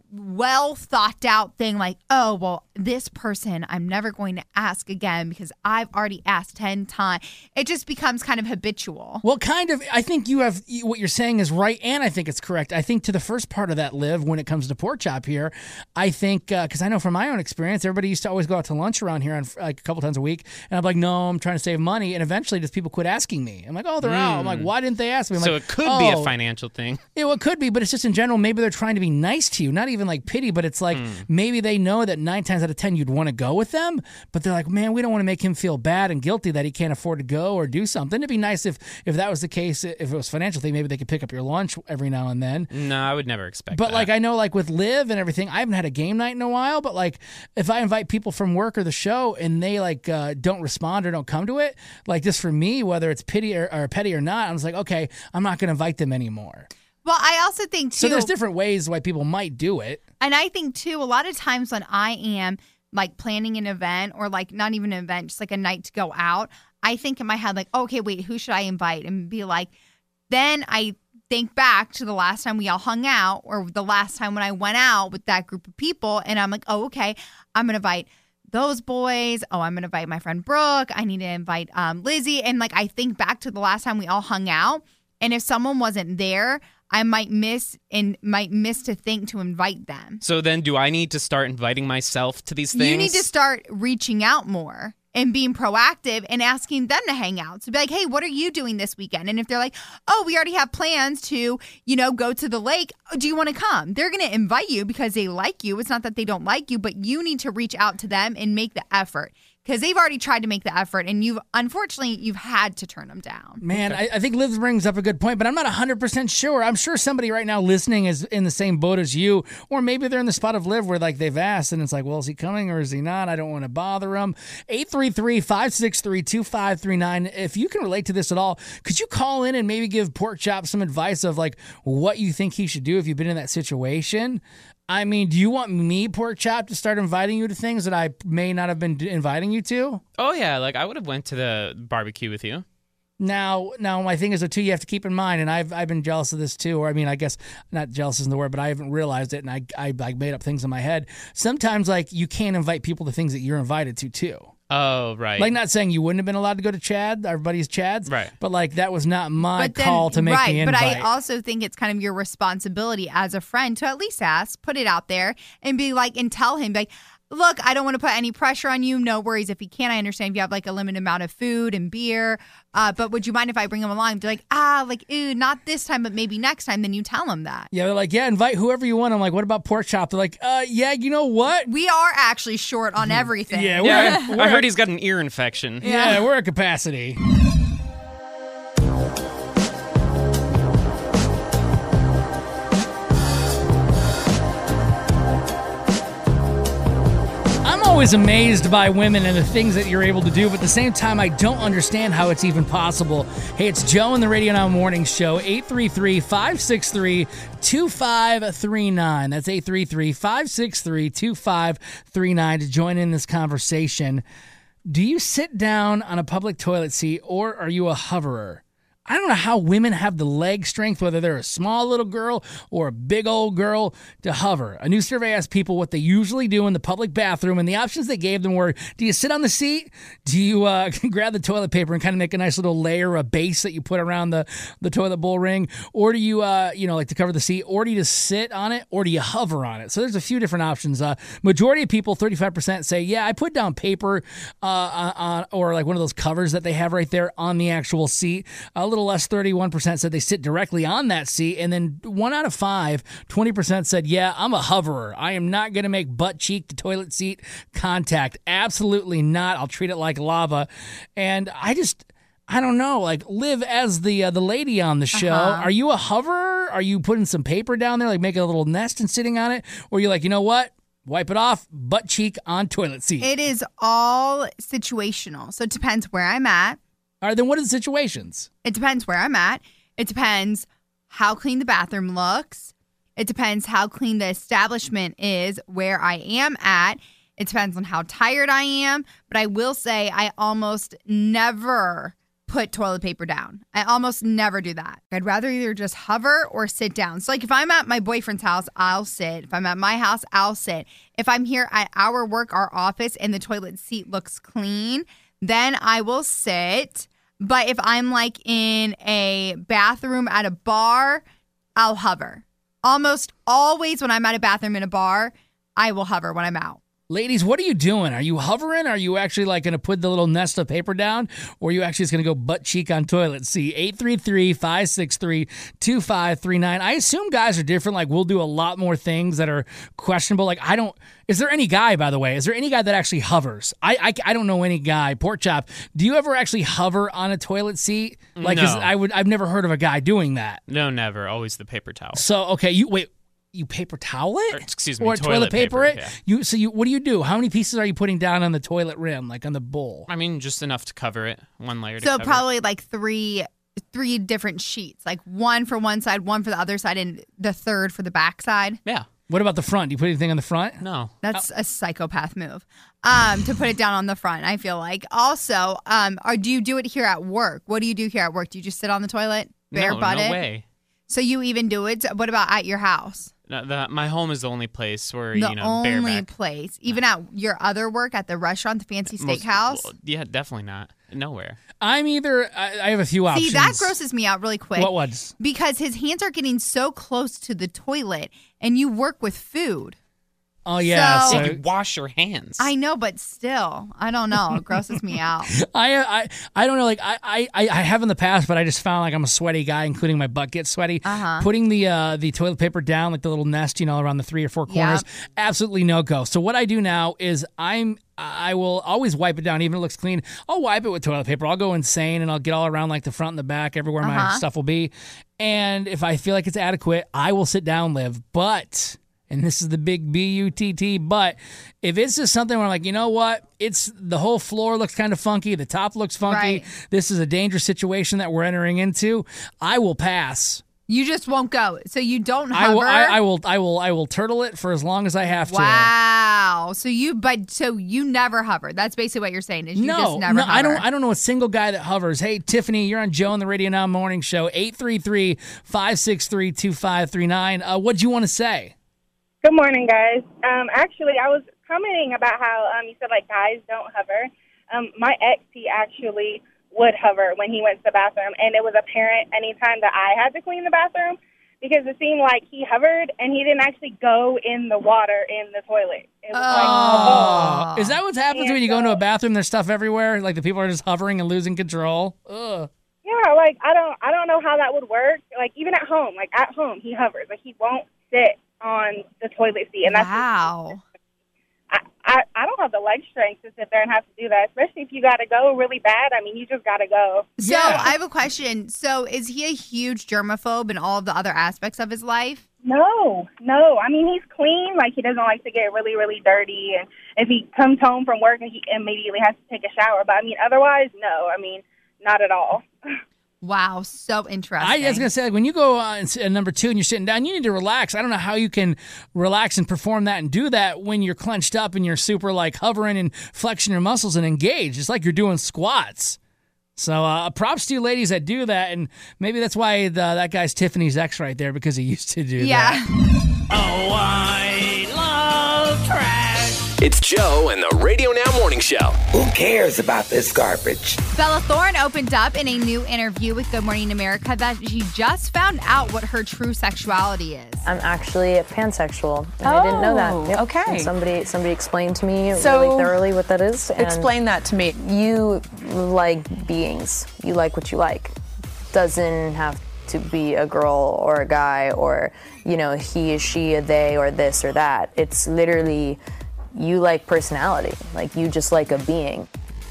well thought out thing like, oh, well, this person I'm never going to ask again because I've already asked ten times. It just becomes kind of habitual.
Well, kind of. I think you have what you're saying is right, and I think it's correct. I think to the first part of that, Liv, when it comes to pork chop here, I think because uh, I know from my own experience, everybody used to always go out to lunch around here on like a couple times a week, and I'm like, no, I'm trying to save money, and eventually just people quit asking me. I'm like, oh, they're mm. out. I'm like, why didn't they ask me? I'm
so
like,
it could
oh.
be a financial thing.
Yeah, well, it could be, but it's just in general. Maybe they're trying to be nice to you, not even like pity, but it's like mm. maybe they know that nine times out of ten you'd want to go with them, but they're like, man, we don't want to make him feel bad and guilty that he can't afford to go or do something. It'd be nice if if that was the case, if it was a financial thing, maybe they could pick up your lunch every now and then.
No, I would never expect
but
that.
Like I know like with Liv and everything, I haven't had a game night in a while, but like if I invite people from work or the show and they like uh, don't respond or don't come to it, like just for me, whether it's pity or, or petty or not, I was like, okay, I'm not going to invite them anymore.
Well, I also think, too...
So there's different ways why people might do it.
And I think, too, a lot of times when I am, like, planning an event or, like, not even an event, just, like, a night to go out, I think in my head, like, okay, wait, who should I invite? And be like, then I think back to the last time we all hung out or the last time when I went out with that group of people, and I'm like, oh, okay, I'm going to invite those boys. Oh, I'm going to invite my friend Brooke. I need to invite um, Lizzie. And, like, I think back to the last time we all hung out, and if someone wasn't there, I might miss and might miss to think to invite them.
So then do I need to start inviting myself to these things?
You need to start reaching out more and being proactive and asking them to hang out. So be like, hey, what are you doing this weekend? And if they're like, oh, we already have plans to, you know, go to the lake. Do you want to come? They're going to invite you because they like you. It's not that they don't like you, but you need to reach out to them and make the effort. Because they've already tried to make the effort, and you've unfortunately you've had to turn them down.
Man, okay. I, I think Liv brings up a good point, but I'm not one hundred percent sure. I'm sure somebody right now listening is in the same boat as you, or maybe they're in the spot of Liv where like they've asked, and it's like, well, is he coming or is he not? I don't want to bother him. eight three three, five six three, two five three nine. If you can relate to this at all, could you call in and maybe give Pork Chop some advice of like what you think he should do if you've been in that situation? I mean, do you want me, Pork Chop, to start inviting you to things that I may not have been inviting you to?
Oh, yeah. Like, I would have went to the barbecue with you.
Now, now my thing is, though, too, you have to keep in mind, and I've I've been jealous of this, too, or I mean, I guess not jealous isn't the word, but I haven't realized it, and I, I, I made up things in my head. Sometimes, like, you can't invite people to things that you're invited to, too.
Oh, right.
Like, not saying you wouldn't have been allowed to go to Chad, our buddy's Chad's,
right?
But like that was not my
then,
call to make
right,
the invite.
But I also think it's kind of your responsibility as a friend to at least ask, put it out there, and be like, and tell him, like, look, I don't want to put any pressure on you. No worries if you can't. I understand if you have like a limited amount of food and beer. Uh, but would you mind if I bring him along? Be like, ah, like, ew, not this time, but maybe next time. Then you tell him that.
Yeah, they're like, yeah, invite whoever you want. I'm like, what about Pork Chop? They're like, uh, yeah, you know what?
We are actually short on everything.
Yeah, we're,
yeah
we're
I heard he's got an ear infection.
Yeah, yeah we're at capacity. Always amazed by women and the things that you're able to do, but at the same time, I don't understand how it's even possible. Hey, it's Joe in the Radio Now Morning Show, eight three three, five six three, two five three nine. That's eight three three, five six three, two five three nine to join in this conversation. Do you sit down on a public toilet seat, or are you a hoverer? I don't know how women have the leg strength, whether they're a small little girl or a big old girl, to hover. A new survey asked people what they usually do in the public bathroom, and the options they gave them were, do you sit on the seat? Do you uh, grab the toilet paper and kind of make a nice little layer, a base that you put around the, the toilet bowl ring? Or do you, uh, you know, like to cover the seat? Or do you just sit on it? Or do you hover on it? So there's a few different options. Uh, majority of people, thirty-five percent, say, yeah, I put down paper uh, on, or like one of those covers that they have right there on the actual seat. A little less, thirty-one percent said they sit directly on that seat. And then one out of five, twenty percent said, yeah, I'm a hoverer. I am not going to make butt cheek to toilet seat contact. Absolutely not. I'll treat it like lava. And I just, I don't know, like Liv, as the uh, the lady on the show,
Uh-huh.
are you a hoverer? Are you putting some paper down there, like making a little nest and sitting on it? Or are you like, you know what? Wipe it off, butt cheek on toilet seat.
It is all situational. So it depends where I'm at.
All right, then what are the situations?
It depends where I'm at. It depends how clean the bathroom looks. It depends how clean the establishment is where I am at. It depends on how tired I am. But I will say I almost never put toilet paper down. I almost never do that. I'd rather either just hover or sit down. So like if I'm at my boyfriend's house, I'll sit. If I'm at my house, I'll sit. If I'm here at our work, our office, and the toilet seat looks clean, then I will sit. But if I'm like in a bathroom at a bar, I'll hover. Almost always when I'm at a bathroom in a bar, I will hover when I'm out.
Ladies, what are you doing? Are you hovering? Are you actually like going to put the little nest of paper down? Or are you actually just going to go butt cheek on toilet seat? eight three three, five six three, two five three nine. I assume guys are different. Like we'll do a lot more things that are questionable. Like I don't, is there any guy, by the way, is there any guy that actually hovers? I I, I don't know any guy. Pork chop, do you ever actually hover on a toilet seat? Like 'cause
No.
I would, I've never heard of a guy doing that.
No, never. Always the paper towel.
So, okay, you, wait. You paper towel it?
Or, excuse me,
or toilet,
toilet
paper,
paper,
it?
yeah.
You so you what do you do? How many pieces are you putting down on the toilet rim, like on the bowl?
I mean, just enough to cover it. One layer to
So
cover
probably like three three different sheets, like one for one side, one for the other side, and the third for the back side.
Yeah.
What about the front? Do you put anything on the front?
No.
That's a psychopath move. Um, to put it down on the front, I feel like. Also, um, or do you do it here at work? What do you do here at work? Do you just sit on the toilet, bare
No,
butted?
no way.
So you even do it? What about at your house?
No, the, my home is the only place where,
The
you know,
only
bareback.
place, even at your other work at the restaurant, the fancy
Most-
steakhouse.
well, yeah, definitely not. Nowhere.
I'm either, I, I have a few options.
See, that grosses me out really quick.
What was?
Because his hands are getting so close to the toilet, and you work with food.
Oh, yeah.
So-
So you wash your hands.
I know, but still, I don't know. It grosses me out.
I, I I don't know. Like I, I I have in the past, but I just found like I'm a sweaty guy, including my butt gets sweaty.
Uh-huh.
Putting the uh, the toilet paper down, like the little nest, you know, around the three or four corners, absolutely no go. So what I do now is I'm I will always wipe it down, even if it looks clean. I'll wipe it with toilet paper. I'll go insane and I'll get all around like the front and the back, everywhere my
Uh-huh.
stuff will be. And if I feel like it's adequate, I will sit down, Liv. But and this is the big B U T T, but if it's just something where I'm like, you know what, it's the whole floor looks kind of funky, the top looks funky,
Right.
this is a dangerous situation that we're entering into, I will pass.
You just won't go. So you don't
I
hover.
will, I, I will, I will, I will turtle it for as long as I have to.
Wow. So you, but so you never hover. That's basically what you're saying. Is you
No,
just never
no,
hover.
I don't. I don't know a single guy that hovers. Hey, Tiffany, you're on Joe on the Radio Now Morning Show. eight three three, five six three, two five three nine. Uh, what'd you want to say?
Good morning, guys. Um, actually, I was commenting about how um, you said, like, guys don't hover. Um, my ex, he actually would hover when he went to the bathroom, and it was apparent anytime that I had to clean the bathroom because it seemed like he hovered, and he didn't actually go in the water in the toilet. It was
Oh,
like,
is that what happens when you go into a bathroom? There's stuff everywhere, like the people are just hovering and losing control. Ugh.
yeah, like, I don't, I don't know how that would work. Like, even at home, like, at home, he hovers. Like, he won't sit on the toilet seat, and that's
wow.
I, I I don't have the leg strength to sit there and have to do that, especially if you got to go really bad. I mean, you just got to go.
So I have a question. So is he a huge germaphobe in all of the other aspects of his life?
No, no. I mean, he's clean. Like, he doesn't like to get really, really dirty. And if he comes home from work, he immediately has to take a shower. But I mean, otherwise, no. I mean, not at all.
Wow, so interesting.
I was gonna say, like, when you go on uh, number two and you're sitting down, you need to relax. I don't know how you can relax and perform that and do that when you're clenched up and you're super like hovering and flexing your muscles and engaged. It's like you're doing squats. So uh, props to you ladies that do that, and maybe that's why the, that guy's Tiffany's ex right there, because he used to do
Yeah.
that.
Oh, I love trash. It's Joe and the Radio Now Morning Show.
Who cares about this garbage?
Bella Thorne opened up in a new interview with Good Morning America that she just found out what her true sexuality is.
I'm actually pansexual, and I didn't know that. Yep.
okay.
And somebody somebody explained to me
So,
really thoroughly what that is. And
explain that to me.
You like beings. You like what you like. Doesn't have to be a girl or a guy or, you know, he, she, a they, or this or that. It's literally you like personality. Like you just like a being.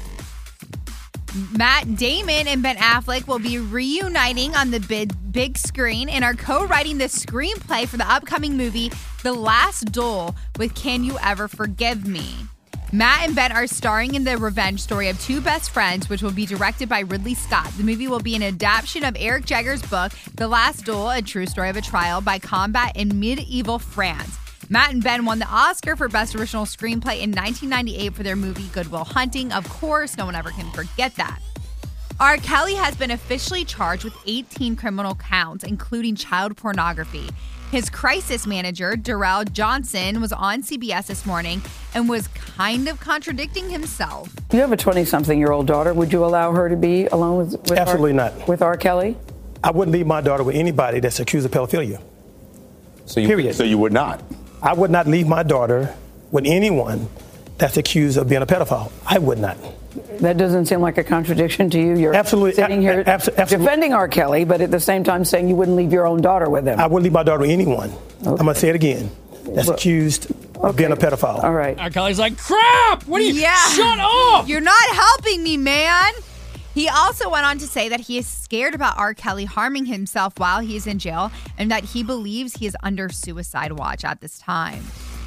Matt Damon and Ben Affleck will be reuniting on the big, big screen and are co-writing the screenplay for the upcoming movie The Last Duel with Can You Ever Forgive Me? Matt and Ben are starring in the revenge story of two best friends, which will be directed by Ridley Scott. The movie will be an adaptation of Eric Jagger's book, The Last Duel, a true story of a trial by combat in medieval France. Matt and Ben won the Oscar for Best Original Screenplay in nineteen ninety-eight for their movie Good Will Hunting. Of course, no one ever can forget that. R. Kelly has been officially charged with eighteen criminal counts, including child pornography. His crisis manager, Darrell Johnson, was on C B S this morning and was kind of contradicting himself.
You have a twenty-something-year-old daughter. Would you allow her to be alone with, with
Absolutely
R-
not.
With R. Kelly?
I wouldn't leave my daughter with anybody that's accused of pedophilia.
So you,
Period.
So you would not?
I would not leave my daughter with anyone that's accused of being a pedophile. I would not.
That doesn't seem like a contradiction to you. You're
absolutely
sitting here
a- abso- absolutely.
defending R. Kelly, but at the same time saying you wouldn't leave your own daughter with him.
I wouldn't leave my daughter with anyone. I'm going to say it again. That's
Well,
accused of being a pedophile.
All right.
R. Kelly's like, crap! What are you?
Yeah.
Shut up!
You're not helping me, man. He also went on to say that he is scared about R. Kelly harming himself while he is in jail and that he believes he is under suicide watch at this time.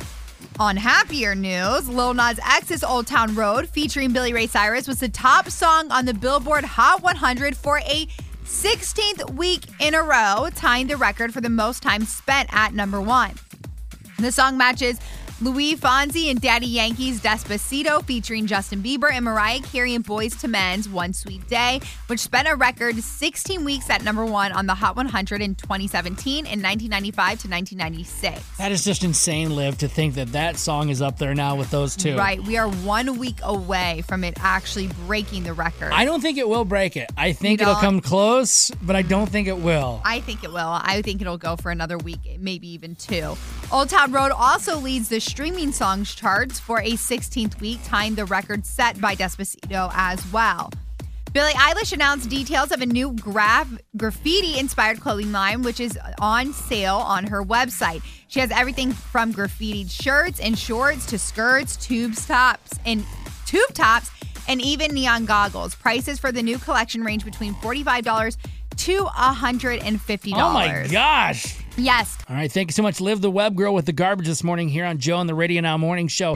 On happier news, Lil Nas X's Old Town Road featuring Billy Ray Cyrus was the top song on the Billboard Hot one hundred for a sixteenth week in a row, tying the record for the most time spent at number one. The song matches Louis Fonsi and Daddy Yankee's Despacito featuring Justin Bieber and Mariah Carey and Boyz two Men's One Sweet Day, which spent a record sixteen weeks at number one on the Hot one hundred in twenty seventeen and nineteen ninety-five to nineteen ninety-six.
That is just insane, Liv, to think that that song is up there now with those two.
Right. We are one week away from it actually breaking the record.
I don't think it will break it. I think
You
it'll
don't?
come close, but I don't think it will.
I think it will. I think it'll go for another week, maybe even two. Old Town Road also leads the streaming songs charts for a sixteenth week, tying the record set by Despacito as well. Billie Eilish announced details of a new graph graffiti-inspired clothing line, which is on sale on her website. She has everything from graffitied shirts and shorts to skirts, tube tops, and tube tops, and even neon goggles. Prices for the new collection range between forty-five dollars to one hundred fifty dollars.
Oh my gosh.
Yes.
All right, thank you so much, Liv the Web Girl, with the garbage this morning here on Joe and the Radio Now Morning Show.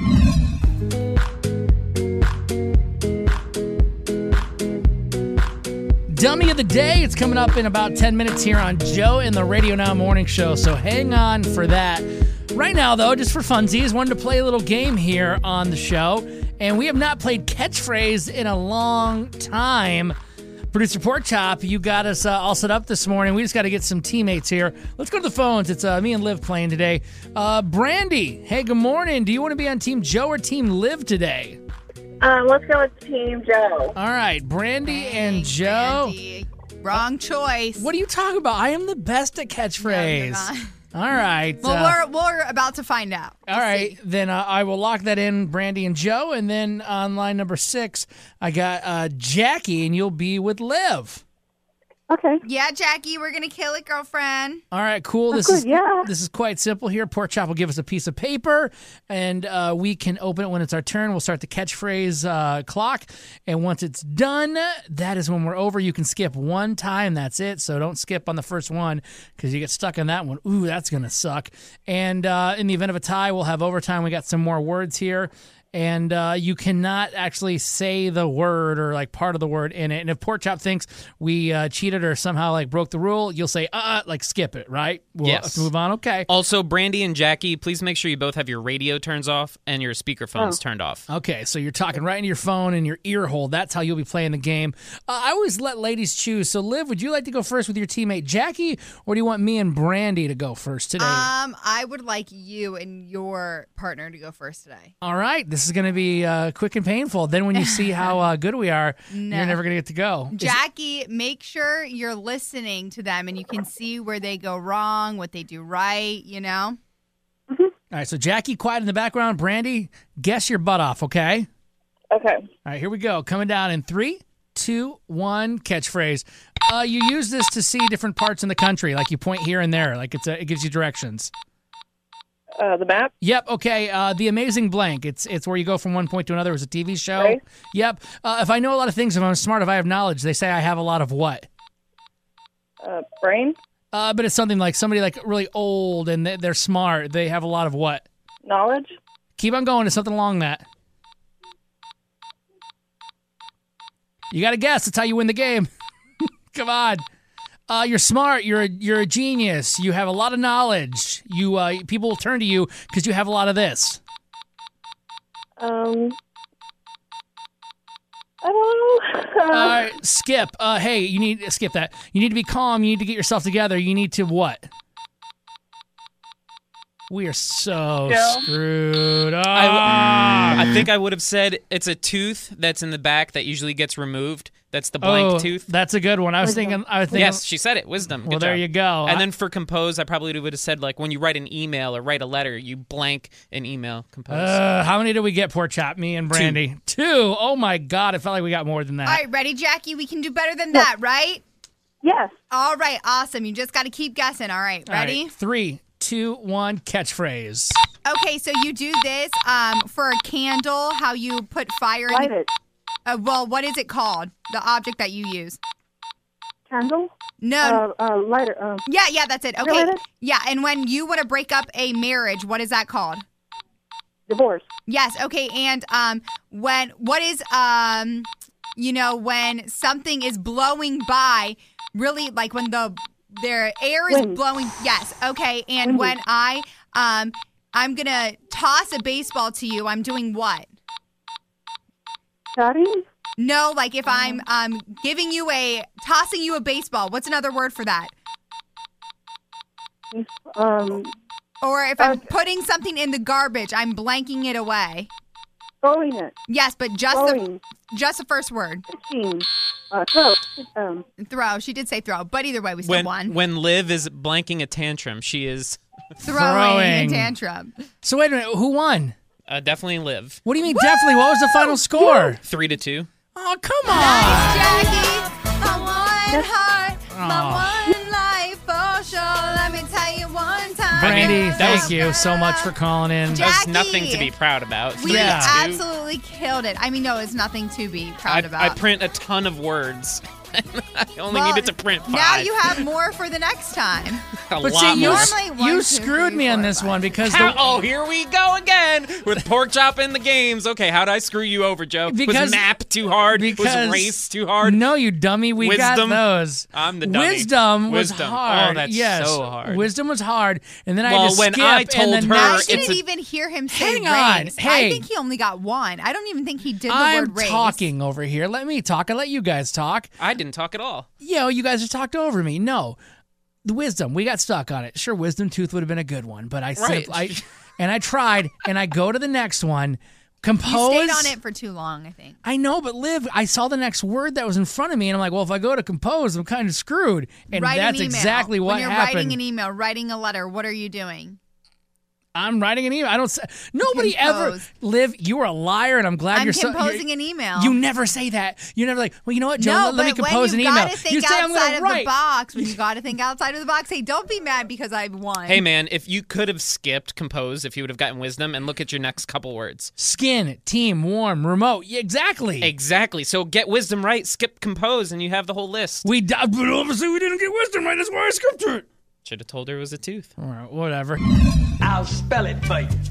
Dummy of the Day, it's coming up in about ten minutes here on Joe and the Radio Now Morning Show, so hang on for that. Right now, though, just for funsies, wanted to play a little game here on the show, and we have not played Catchphrase in a long time. Producer Pork Chop, you got us uh, all set up this morning. We just got to get some teammates here. Let's go to the phones. It's uh, me and Liv playing today. Uh, Brandy, hey, good morning. Do you want to be on Team Joe or Team Liv today?
Um, let's go with Team Joe.
All right, Brandy and Joe.
Brandy. Wrong choice.
What are you talking about? I am the best at catchphrase.
No, you're not.
All right.
Well,
uh,
we're, we're about to find out.
all right, then uh, I will lock that in, Brandy and Joe. And then on line number six, I got uh, Jackie, and you'll be with Liv.
Okay.
Yeah, Jackie, we're going to kill it, girlfriend.
All right, cool. This
good,
is
yeah.
this is quite simple here. Pork Chop will give us a piece of paper, and uh, we can open it when it's our turn. We'll start the catchphrase uh, clock, and once it's done, that is when we're over. You can skip one time. That's it. So don't skip on the first one because you get stuck on that one. Ooh, that's gonna suck. And uh, in the event of a tie, we'll have overtime. We got some more words here. and uh, you cannot actually say the word or like part of the word in it. And if Pork Chop thinks we uh, cheated or somehow like broke the rule, you'll say, uh, like skip it, right? We'll
Yes.
move on. Okay.
Also, Brandy and Jackie, please make sure you both have your radio turns off and your speakerphones
Oh.
turned off.
Okay, so you're talking right into your phone and your ear hole. That's how you'll be playing the game. Uh, I always let ladies choose. So, Liv, would you like to go first with your teammate Jackie, or do you want me and Brandy to go first today?
Um, I would like you and your partner to go first today.
All right, this is going to be uh, quick and painful. Then when you see how uh, good we are,
No.
you're never going to get to go. Is-
Jackie, make sure you're listening to them and you can see where they go wrong, what they do right, you know?
All right, so Jackie, quiet in the background. Brandy, guess your butt off, okay?
Okay.
All right, here we go. Coming down in three, two, one, catchphrase. Uh, you use this to see different parts in the country. Like you point here and there. Like it's a, it gives you directions.
Uh, the map?
Yep. Okay. Uh, the Amazing Blank. It's it's where you go from one point to another. It was a T V show.
Right.
Yep. Uh, if I know a lot of things, if I'm smart, if I have knowledge, they say I have a lot of what?
Uh, brain?
Uh, but it's something like somebody like really old and they- they're smart. They have a lot of what?
Knowledge?
Keep on going. It's something along that. You got to guess. That's how you win the game. Come on. Uh, you're smart. You're a, you're a genius. You have a lot of knowledge. You uh, people will turn to you because you have a lot of this.
Um, I don't know.
All right, skip. Uh, hey, you need skip that. You need to be calm. You need to get yourself together. You need to what? We are so
Joe?
screwed.
I,
Ah.
I think I would have said it's a tooth that's in the back that usually gets removed. That's the blank
Oh,
tooth.
That's a good one. I was thinking. I was thinking.
Yes, she said it. Wisdom.
Well,
Good
there
job.
you go.
And
I-
then for compose, I probably would have said like when you write an email or write a letter, you blank an email. Compose.
Uh, how many did we get, Pork Chop? Me and Brandy. Two. Two. Oh my God! It felt like we got more than that.
All right, ready, Jackie? We can do better than that, right?
Yes.
All right, awesome. You just got to keep guessing. All right,
All right,
ready?
Three, two, one. Catchphrase.
Okay, so you do this um, for a candle, how you put fire in
Light
the,
it.
Uh, well, what is it called? The object that you use?
Candle?
No.
Uh, uh, lighter. Um,
Yeah, yeah, that's it. Okay.
Related?
Yeah, and when you want to break up a marriage, what is that called?
Divorce.
Yes. Okay. And um, when what is um, you know, when something is blowing by, really like when the their air is
Wind.
blowing. Yes. Okay. And
Windy.
when I um, I'm gonna toss a baseball to you, I'm doing what?
Chatting?
No, like if I'm um giving you a tossing you a baseball. What's another word for that?
Um,
Or if I'm putting something in the garbage, I'm blanking it away.
throwing it.
Yes, but just
Throwing.
the just the first word.
Pitching. Uh, throw. Um,
Throw. She did say throw, but either way, we still
when
won.
when Liv is blanking a tantrum, she is
Throwing,
Throwing.
a tantrum.
So wait a minute. Who won?
uh, definitely Liv.
What do you mean? Definitely. What was the final score?
Three to two.
Oh, come on.
Nice, Jackie. My one heart,
Aw.
my one life for sure. Let me tell you one time.
Brandy,
That
thank
was-
you so much for calling in.
That was
Jackie.
nothing to be proud about.
We
Three to two.
absolutely killed it. I mean, no, it's nothing to be proud
I,
about.
I print a ton of words. I only
Well,
needed to print five.
Now you have more for the next time.
a
But
lot
see, you,
more.
Normally one,
you
two,
screwed
three,
me on
four,
this
five.
one because
How-
the,
oh, here we go again with Pork Chop in the games. Okay, how'd I screw you over, Joe?
Because-
was map too hard?
because
was race too hard?
No, you dummy. We
Wisdom.
got those.
I'm the dummy.
Wisdom was
Wisdom.
hard.
Oh, that's
yes.
so hard.
Wisdom was hard, and then I
Well,
had to
when
skip.
I
and
told
then
her
I
it's
didn't
a-
even hear him say
Hang on.
race.
Hey.
I think he only got one. I don't even think he did the
I'm
word race.
talking over here. Let me talk. I let you guys talk.
I didn't talk at all.
Yo, you guys just talked over me. No, the wisdom. We got stuck on it. Sure, wisdom tooth would have been a good one, but I
Right.
simply, I, and I tried, and I go to the next one. Compose.
You stayed on it for too long, I think.
I know, but Liv, I saw the next word that was in front of me, and I'm like, well, if I go to compose, I'm kind of screwed. And
Write
that's
an email.
exactly what
when you're
happened.
writing an email, writing a letter, what are you doing?
I'm writing an email. I don't say, nobody ever,
Compose.
Liv, you are a liar, and I'm glad
I'm
you're so.
composing
you're-
an email.
You never say that. You never like, well, you know what, Joe,
no,
let, let me
but
compose
when
an
you
email.
gotta think
you say I'm
outside
gonna
of
write.
the box, when you got to think outside of the box, hey, don't be mad because I've won.
Hey, man, if you could have skipped compose, if you would have gotten wisdom, and look at your next couple words.
Skin, team, warm, remote. Yeah, exactly.
Exactly. So get wisdom right, skip compose, and you have the whole list.
We, di- but obviously we didn't get wisdom right. That's why I skipped it.
Should have told her it was a tooth.
All right, whatever.
I'll spell it for you.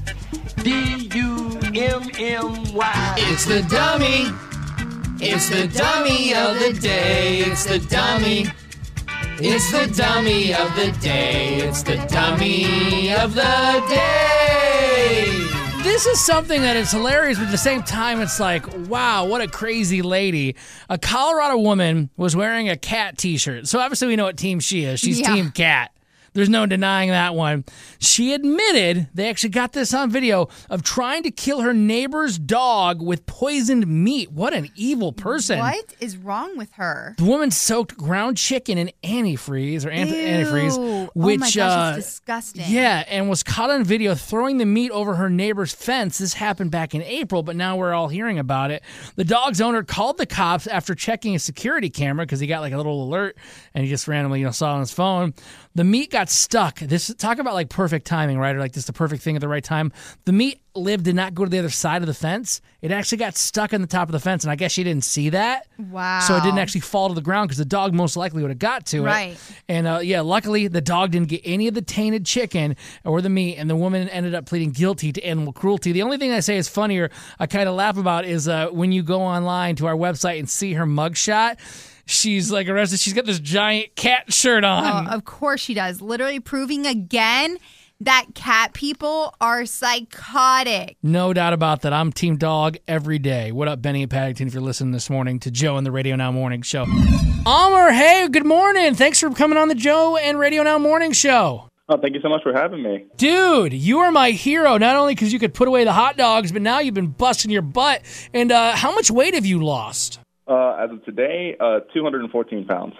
D U M M Y.
It's the dummy. It's the dummy of the day. It's the dummy. It's the dummy of the day. It's the dummy of the day. This is something that is hilarious, but at the same time, it's like, wow, what a crazy lady. A Colorado woman was wearing a cat t-shirt. So obviously we know what team she is. She's
Yeah.
Team Cat. There's no denying that one. She admitted, they actually got this on video, of trying to kill her neighbor's dog with poisoned meat. What an evil person.
What is wrong with her?
The woman soaked ground chicken in antifreeze, or anti- antifreeze,
Ew.
which,
oh my gosh,
uh,
it's disgusting.
yeah, and was caught on video throwing the meat over her neighbor's fence. This happened back in April, but now we're all hearing about it. The dog's owner called the cops after checking a security camera because he got like a little alert, and he just randomly, you know, saw it on his phone. The meat got stuck. This talk about like perfect timing, right? Or like just the perfect thing at the right time. The meat lived did not go to the other side of the fence. It actually got stuck on the top of the fence, and I guess she didn't see that.
Wow.
So it didn't actually fall to the ground because the dog most likely would have got to
Right.
it. And uh, yeah, luckily the dog didn't get any of the tainted chicken or the meat, and the woman ended up pleading guilty to animal cruelty. The only thing I say is funnier, I kind of laugh about, is uh, when you go online to our website and see her mugshot. She's like arrested. She's got this giant cat shirt on.
Oh, of course she does. Literally proving again that cat people are psychotic.
No doubt about that. I'm Team Dog every day. What up, Benny and Paddington, if you're listening this morning to Joe and the Radio Now Morning Show. Amr, hey, good morning. Thanks for coming on the Joe and Radio Now Morning Show.
Oh, thank you so much for having me.
Dude, you are my hero, not only because you could put away the hot dogs, but now you've been busting your butt. And uh, how much weight have you lost?
Uh, as of today, uh, two hundred fourteen pounds.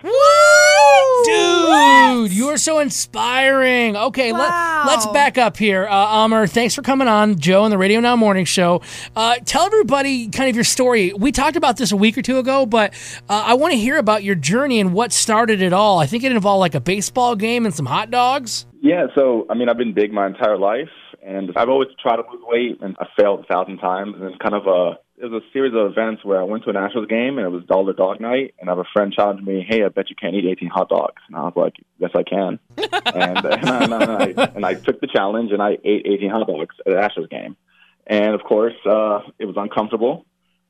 Dude, you are so inspiring. Okay,
Wow.
let, let's back up here. Uh, Amr, thanks for coming on, Joe, and the Radio Now Morning Show. Uh, tell everybody kind of your story. We talked about this a week or two ago, but uh, I want to hear about your journey and what started it all. I think it involved like a baseball game and some hot dogs.
Yeah, so, I mean, I've been big my entire life, and I've always tried to lose weight, and I failed a thousand times, and then kind of a... It was a series of events where I went to a Nationals game, and it was dollar dog night, and I have a friend challenged me, hey, I bet you can't eat eighteen hot dogs. And I was like, yes, I can. and, and, I, and, I, and I took the challenge, and I ate eighteen hot dogs at a Nationals game. And, of course, uh, it was uncomfortable,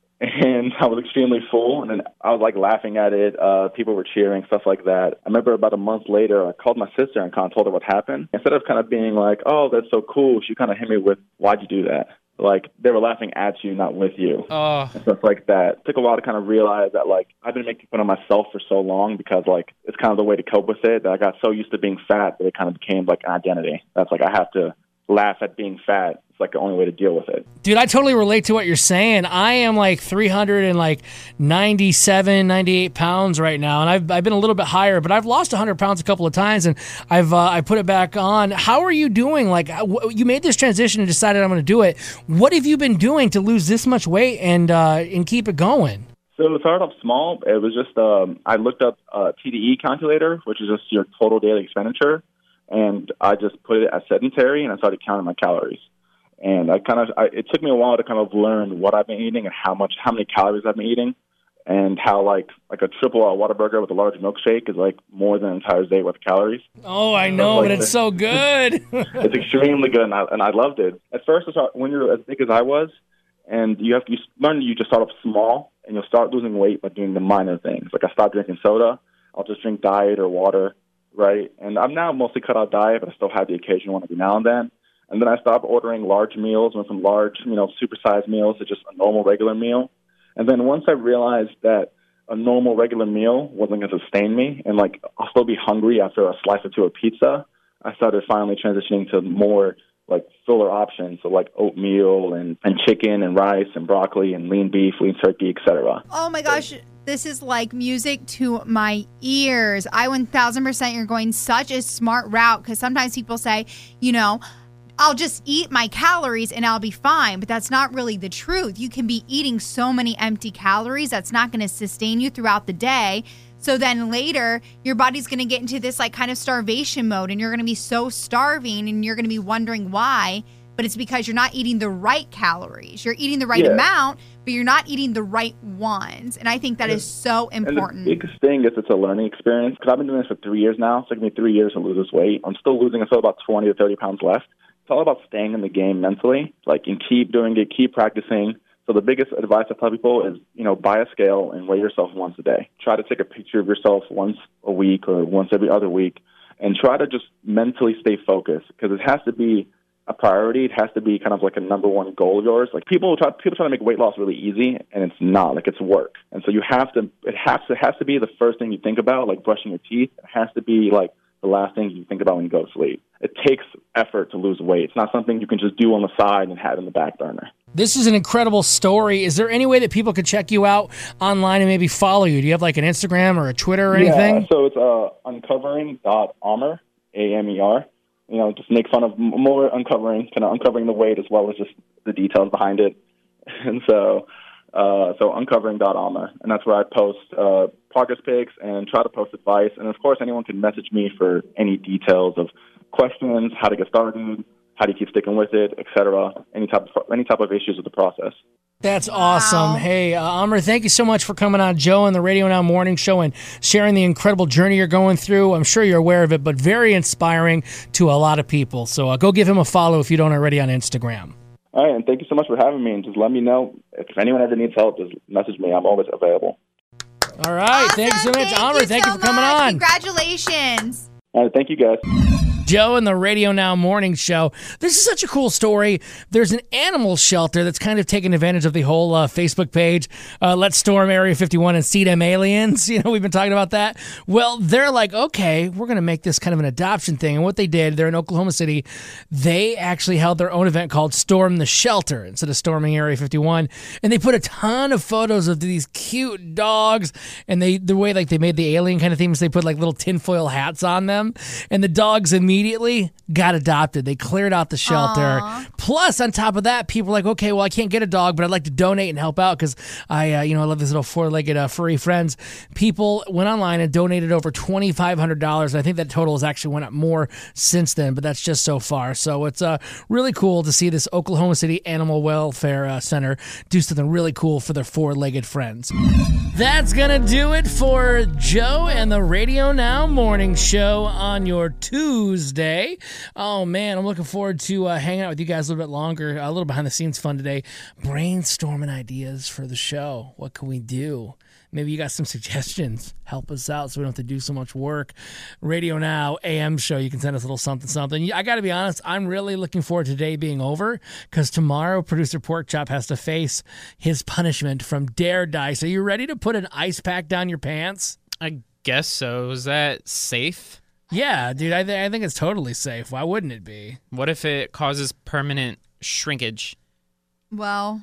and I was extremely full, and then I was, like, laughing at it. Uh, people were cheering, stuff like that. I remember about a month later, I called my sister and kind of told her what happened. Instead of kind of being like, oh, that's so cool, she kind of hit me with, why'd you do that? Like, they were laughing at you, not with you.
Oh.
And stuff like that. It took a while to kind of realize that, like, I've been making fun of myself for so long because, like, it's kind of the way to cope with it that I got so used to being fat that it kind of became, like, an identity. That's like, I have to laugh at being fat. It's, like, the only way to deal with it.
Dude, I totally relate to what you're saying. I am like three hundred ninety-seven, ninety-eight pounds right now, and I've I've been a little bit higher, but I've lost one hundred pounds a couple of times, and I've uh, I put it back on. How are you doing? Like, w- you made this transition and decided I'm going to do it. What have you been doing to lose this much weight and uh, and keep it going?
So it started off small. It was just, um, I looked up a T D E calculator, which is just your total daily expenditure, and I just put it as sedentary, and I started counting my calories. And I kind of, I, it took me a while to kind of learn what I've been eating and how much, how many calories I've been eating, and how like like a triple uh, Whataburger with a large milkshake is like more than an entire day worth of caleries.
Oh, I know,
like
but it's
the-
so good.
It's extremely good, and I, and I loved it. At first, it's hard- when you're as big as I was, and you have to you learn, you just start off small, and you'll start losing weight by doing the minor things. Like I stopped drinking soda. I'll just drink diet or water, right? And I'm now mostly cut out diet, but I still have the occasional one every now and then. And then I stopped ordering large meals, went from large, you know, supersized meals to just a normal regular meal. And then once I realized that a normal regular meal wasn't going to sustain me, and like I'll still be hungry after a slice or two of pizza, I started finally transitioning to more like fuller options, so like oatmeal and, and chicken and rice and broccoli and lean beef, lean turkey, et cetera.
Oh my gosh, this is like music to my ears. I one thousand percent you're going such a smart route, because sometimes people say, you know, I'll just eat my calories and I'll be fine. But that's not really the truth. You can be eating so many empty calories that's not going to sustain you throughout the day. So then later, your body's going to get into this like kind of starvation mode, and you're going to be so starving, and you're going to be wondering why. But it's because you're not eating the right calories. You're eating the right
Yeah.
amount, but you're not eating the right ones. And I think that is so important.
And the biggest thing is it's a learning experience, because I've been doing this for three years now. It's taken me three years to lose this weight. I'm still losing, I still have about twenty to thirty pounds left. it's all about staying in the game mentally, like, and keep doing it, keep practicing. So the biggest advice I tell people is, you know, buy a scale and weigh yourself once a day. Try to take a picture of yourself once a week or once every other week, and try to just mentally stay focused, because it has to be a priority. It has to be kind of like a number one goal of yours. Like people try, people try to make weight loss really easy, and it's not. Like it's work, and so you have to. It has to it has to be the first thing you think about, like brushing your teeth. It has to be like the last thing you think about when you go to sleep. It takes effort to lose weight. It's not something you can just do on the side and have in the back burner.
This is an incredible story. Is there any way that people could check you out online and maybe follow you? Do you have like an Instagram or a Twitter or anything?
Yeah, so it's uh, uncovering dot amer, A M E R. You know, just make fun of more uncovering, kind of uncovering the weight as well as just the details behind it. And so, uh, so uncovering dot amer, and that's where I post uh, progress pics and try to post advice. And of course, anyone can message me for any details of questions, how to get started, how do you keep sticking with it, et cetera. Any type of any type of issues with the process.
That's awesome. Hey, uh, Amer, thank you so much for coming on Joe and the Radio Now Morning Show and sharing the incredible journey you're going through. I'm sure you're aware of it, but very inspiring to a lot of people. So uh, go give him a follow if you don't already on Instagram.
All right, and thank you so much for having me. And just let me know if anyone ever needs help. Just message me. I'm always available.
All right,
Awesome.
thank you so much,
Thank
Amer.
you
Thank
so
you for coming
much.
on.
Congratulations.
All right, thank you, guys.
Joe and the Radio Now Morning Show. This is such a cool story. There's an animal shelter that's kind of taking advantage of the whole uh, Facebook page. Uh, Let's storm Area fifty-one and see them aliens. You know, we've been talking about that. Well, they're like, okay, we're going to make this kind of an adoption thing. And what they did, they're in Oklahoma City. They actually held their own event called Storm the Shelter instead of storming Area fifty-one. And they put a ton of photos of these cute dogs. And they the way like they made the alien kind of themes, they put like little tinfoil hats on them. And the dogs immediately Immediately got adopted. They cleared out the shelter. Aww. Plus, on top of that, people were like, okay, well, I can't get a dog, but I'd like to donate and help out because I, uh, you know, I love these little four-legged uh, furry friends. People went online and donated over twenty-five hundred dollars. I think that total has actually went up more since then, but that's just so far. So it's uh, really cool to see this Oklahoma City Animal Welfare uh, Center do something really cool for their four-legged friends. That's going to do it for Joe and the Radio Now Morning Show on your Tuesday. Day. Oh, man, I'm looking forward to uh, hanging out with you guys a little bit longer. A little behind-the-scenes fun today. Brainstorming ideas for the show. What can we do? Maybe you got some suggestions. Help us out so we don't have to do so much work. Radio Now, A M show. You can send us a little something, something. I got to be honest, I'm really looking forward to today being over because tomorrow producer Porkchop has to face his punishment from Dare Dice. Are you ready to put an ice pack down your pants?
I guess so. Is that safe?
Yeah, dude, I, th- I think it's totally safe. Why wouldn't it be?
What if it causes permanent shrinkage?
Well,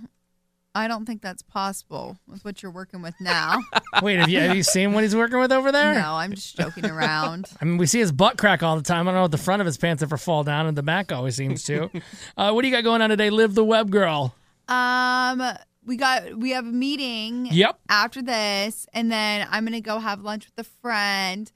I don't think that's possible with what you're working with now.
Wait, have you, have you seen what he's working with over there?
No, I'm just joking around.
I mean, we see his butt crack all the time. I don't know if the front of his pants ever fall down, and the back always seems to. uh, what do you got going on today, Live the Web Girl?
Um... We got we have a meeting
yep.
after this, and then I'm going to go have lunch with a friend,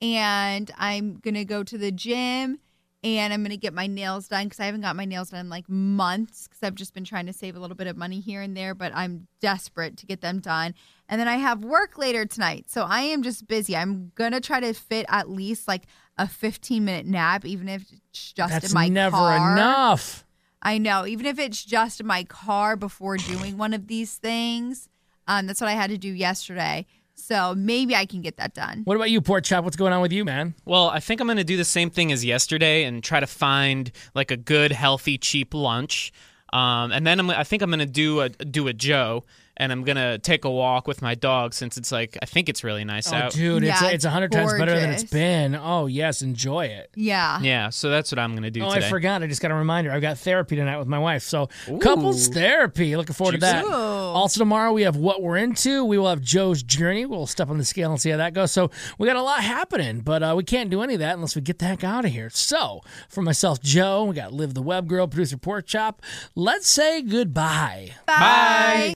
and I'm going to go to the gym, and I'm going to get my nails done because I haven't got my nails done in like months because I've just been trying to save a little bit of money here and there, but I'm desperate to get them done. And then I have work later tonight, so I am just busy. I'm going to try to fit at least like a fifteen-minute nap, even if it's just
That's
in my
never
car.
Never enough.
I know, even if it's just in my car before doing one of these things. Um, that's what I had to do yesterday. So maybe I can get that done.
What about you, Porkchop? What's going on with you, man?
Well, I think I'm going to do the same thing as yesterday and try to find like a good, healthy, cheap lunch. Um, and then I'm, I think I'm going to do a do a Joe. And I'm going to take a walk with my dog since it's like, I think it's really nice
oh,
out.
Dude,
yeah,
it's, it's a hundred times better than it's been. Oh, yes, enjoy it.
Yeah.
Yeah, so that's what I'm going to do
oh,
today.
I forgot. I just got a reminder. I've got therapy tonight with my wife. So,
Ooh.
couples therapy. Looking forward
Juicy.
to that.
Ooh.
Also, tomorrow we have What We're Into. We will have Joe's Journey. We'll step on the scale and see how that goes. So, we got a lot happening, but uh, we can't do any of that unless we get the heck out of here. So, for myself, Joe, we got Liv the Web Girl, producer Porkchop. Let's say goodbye.
Bye. Bye.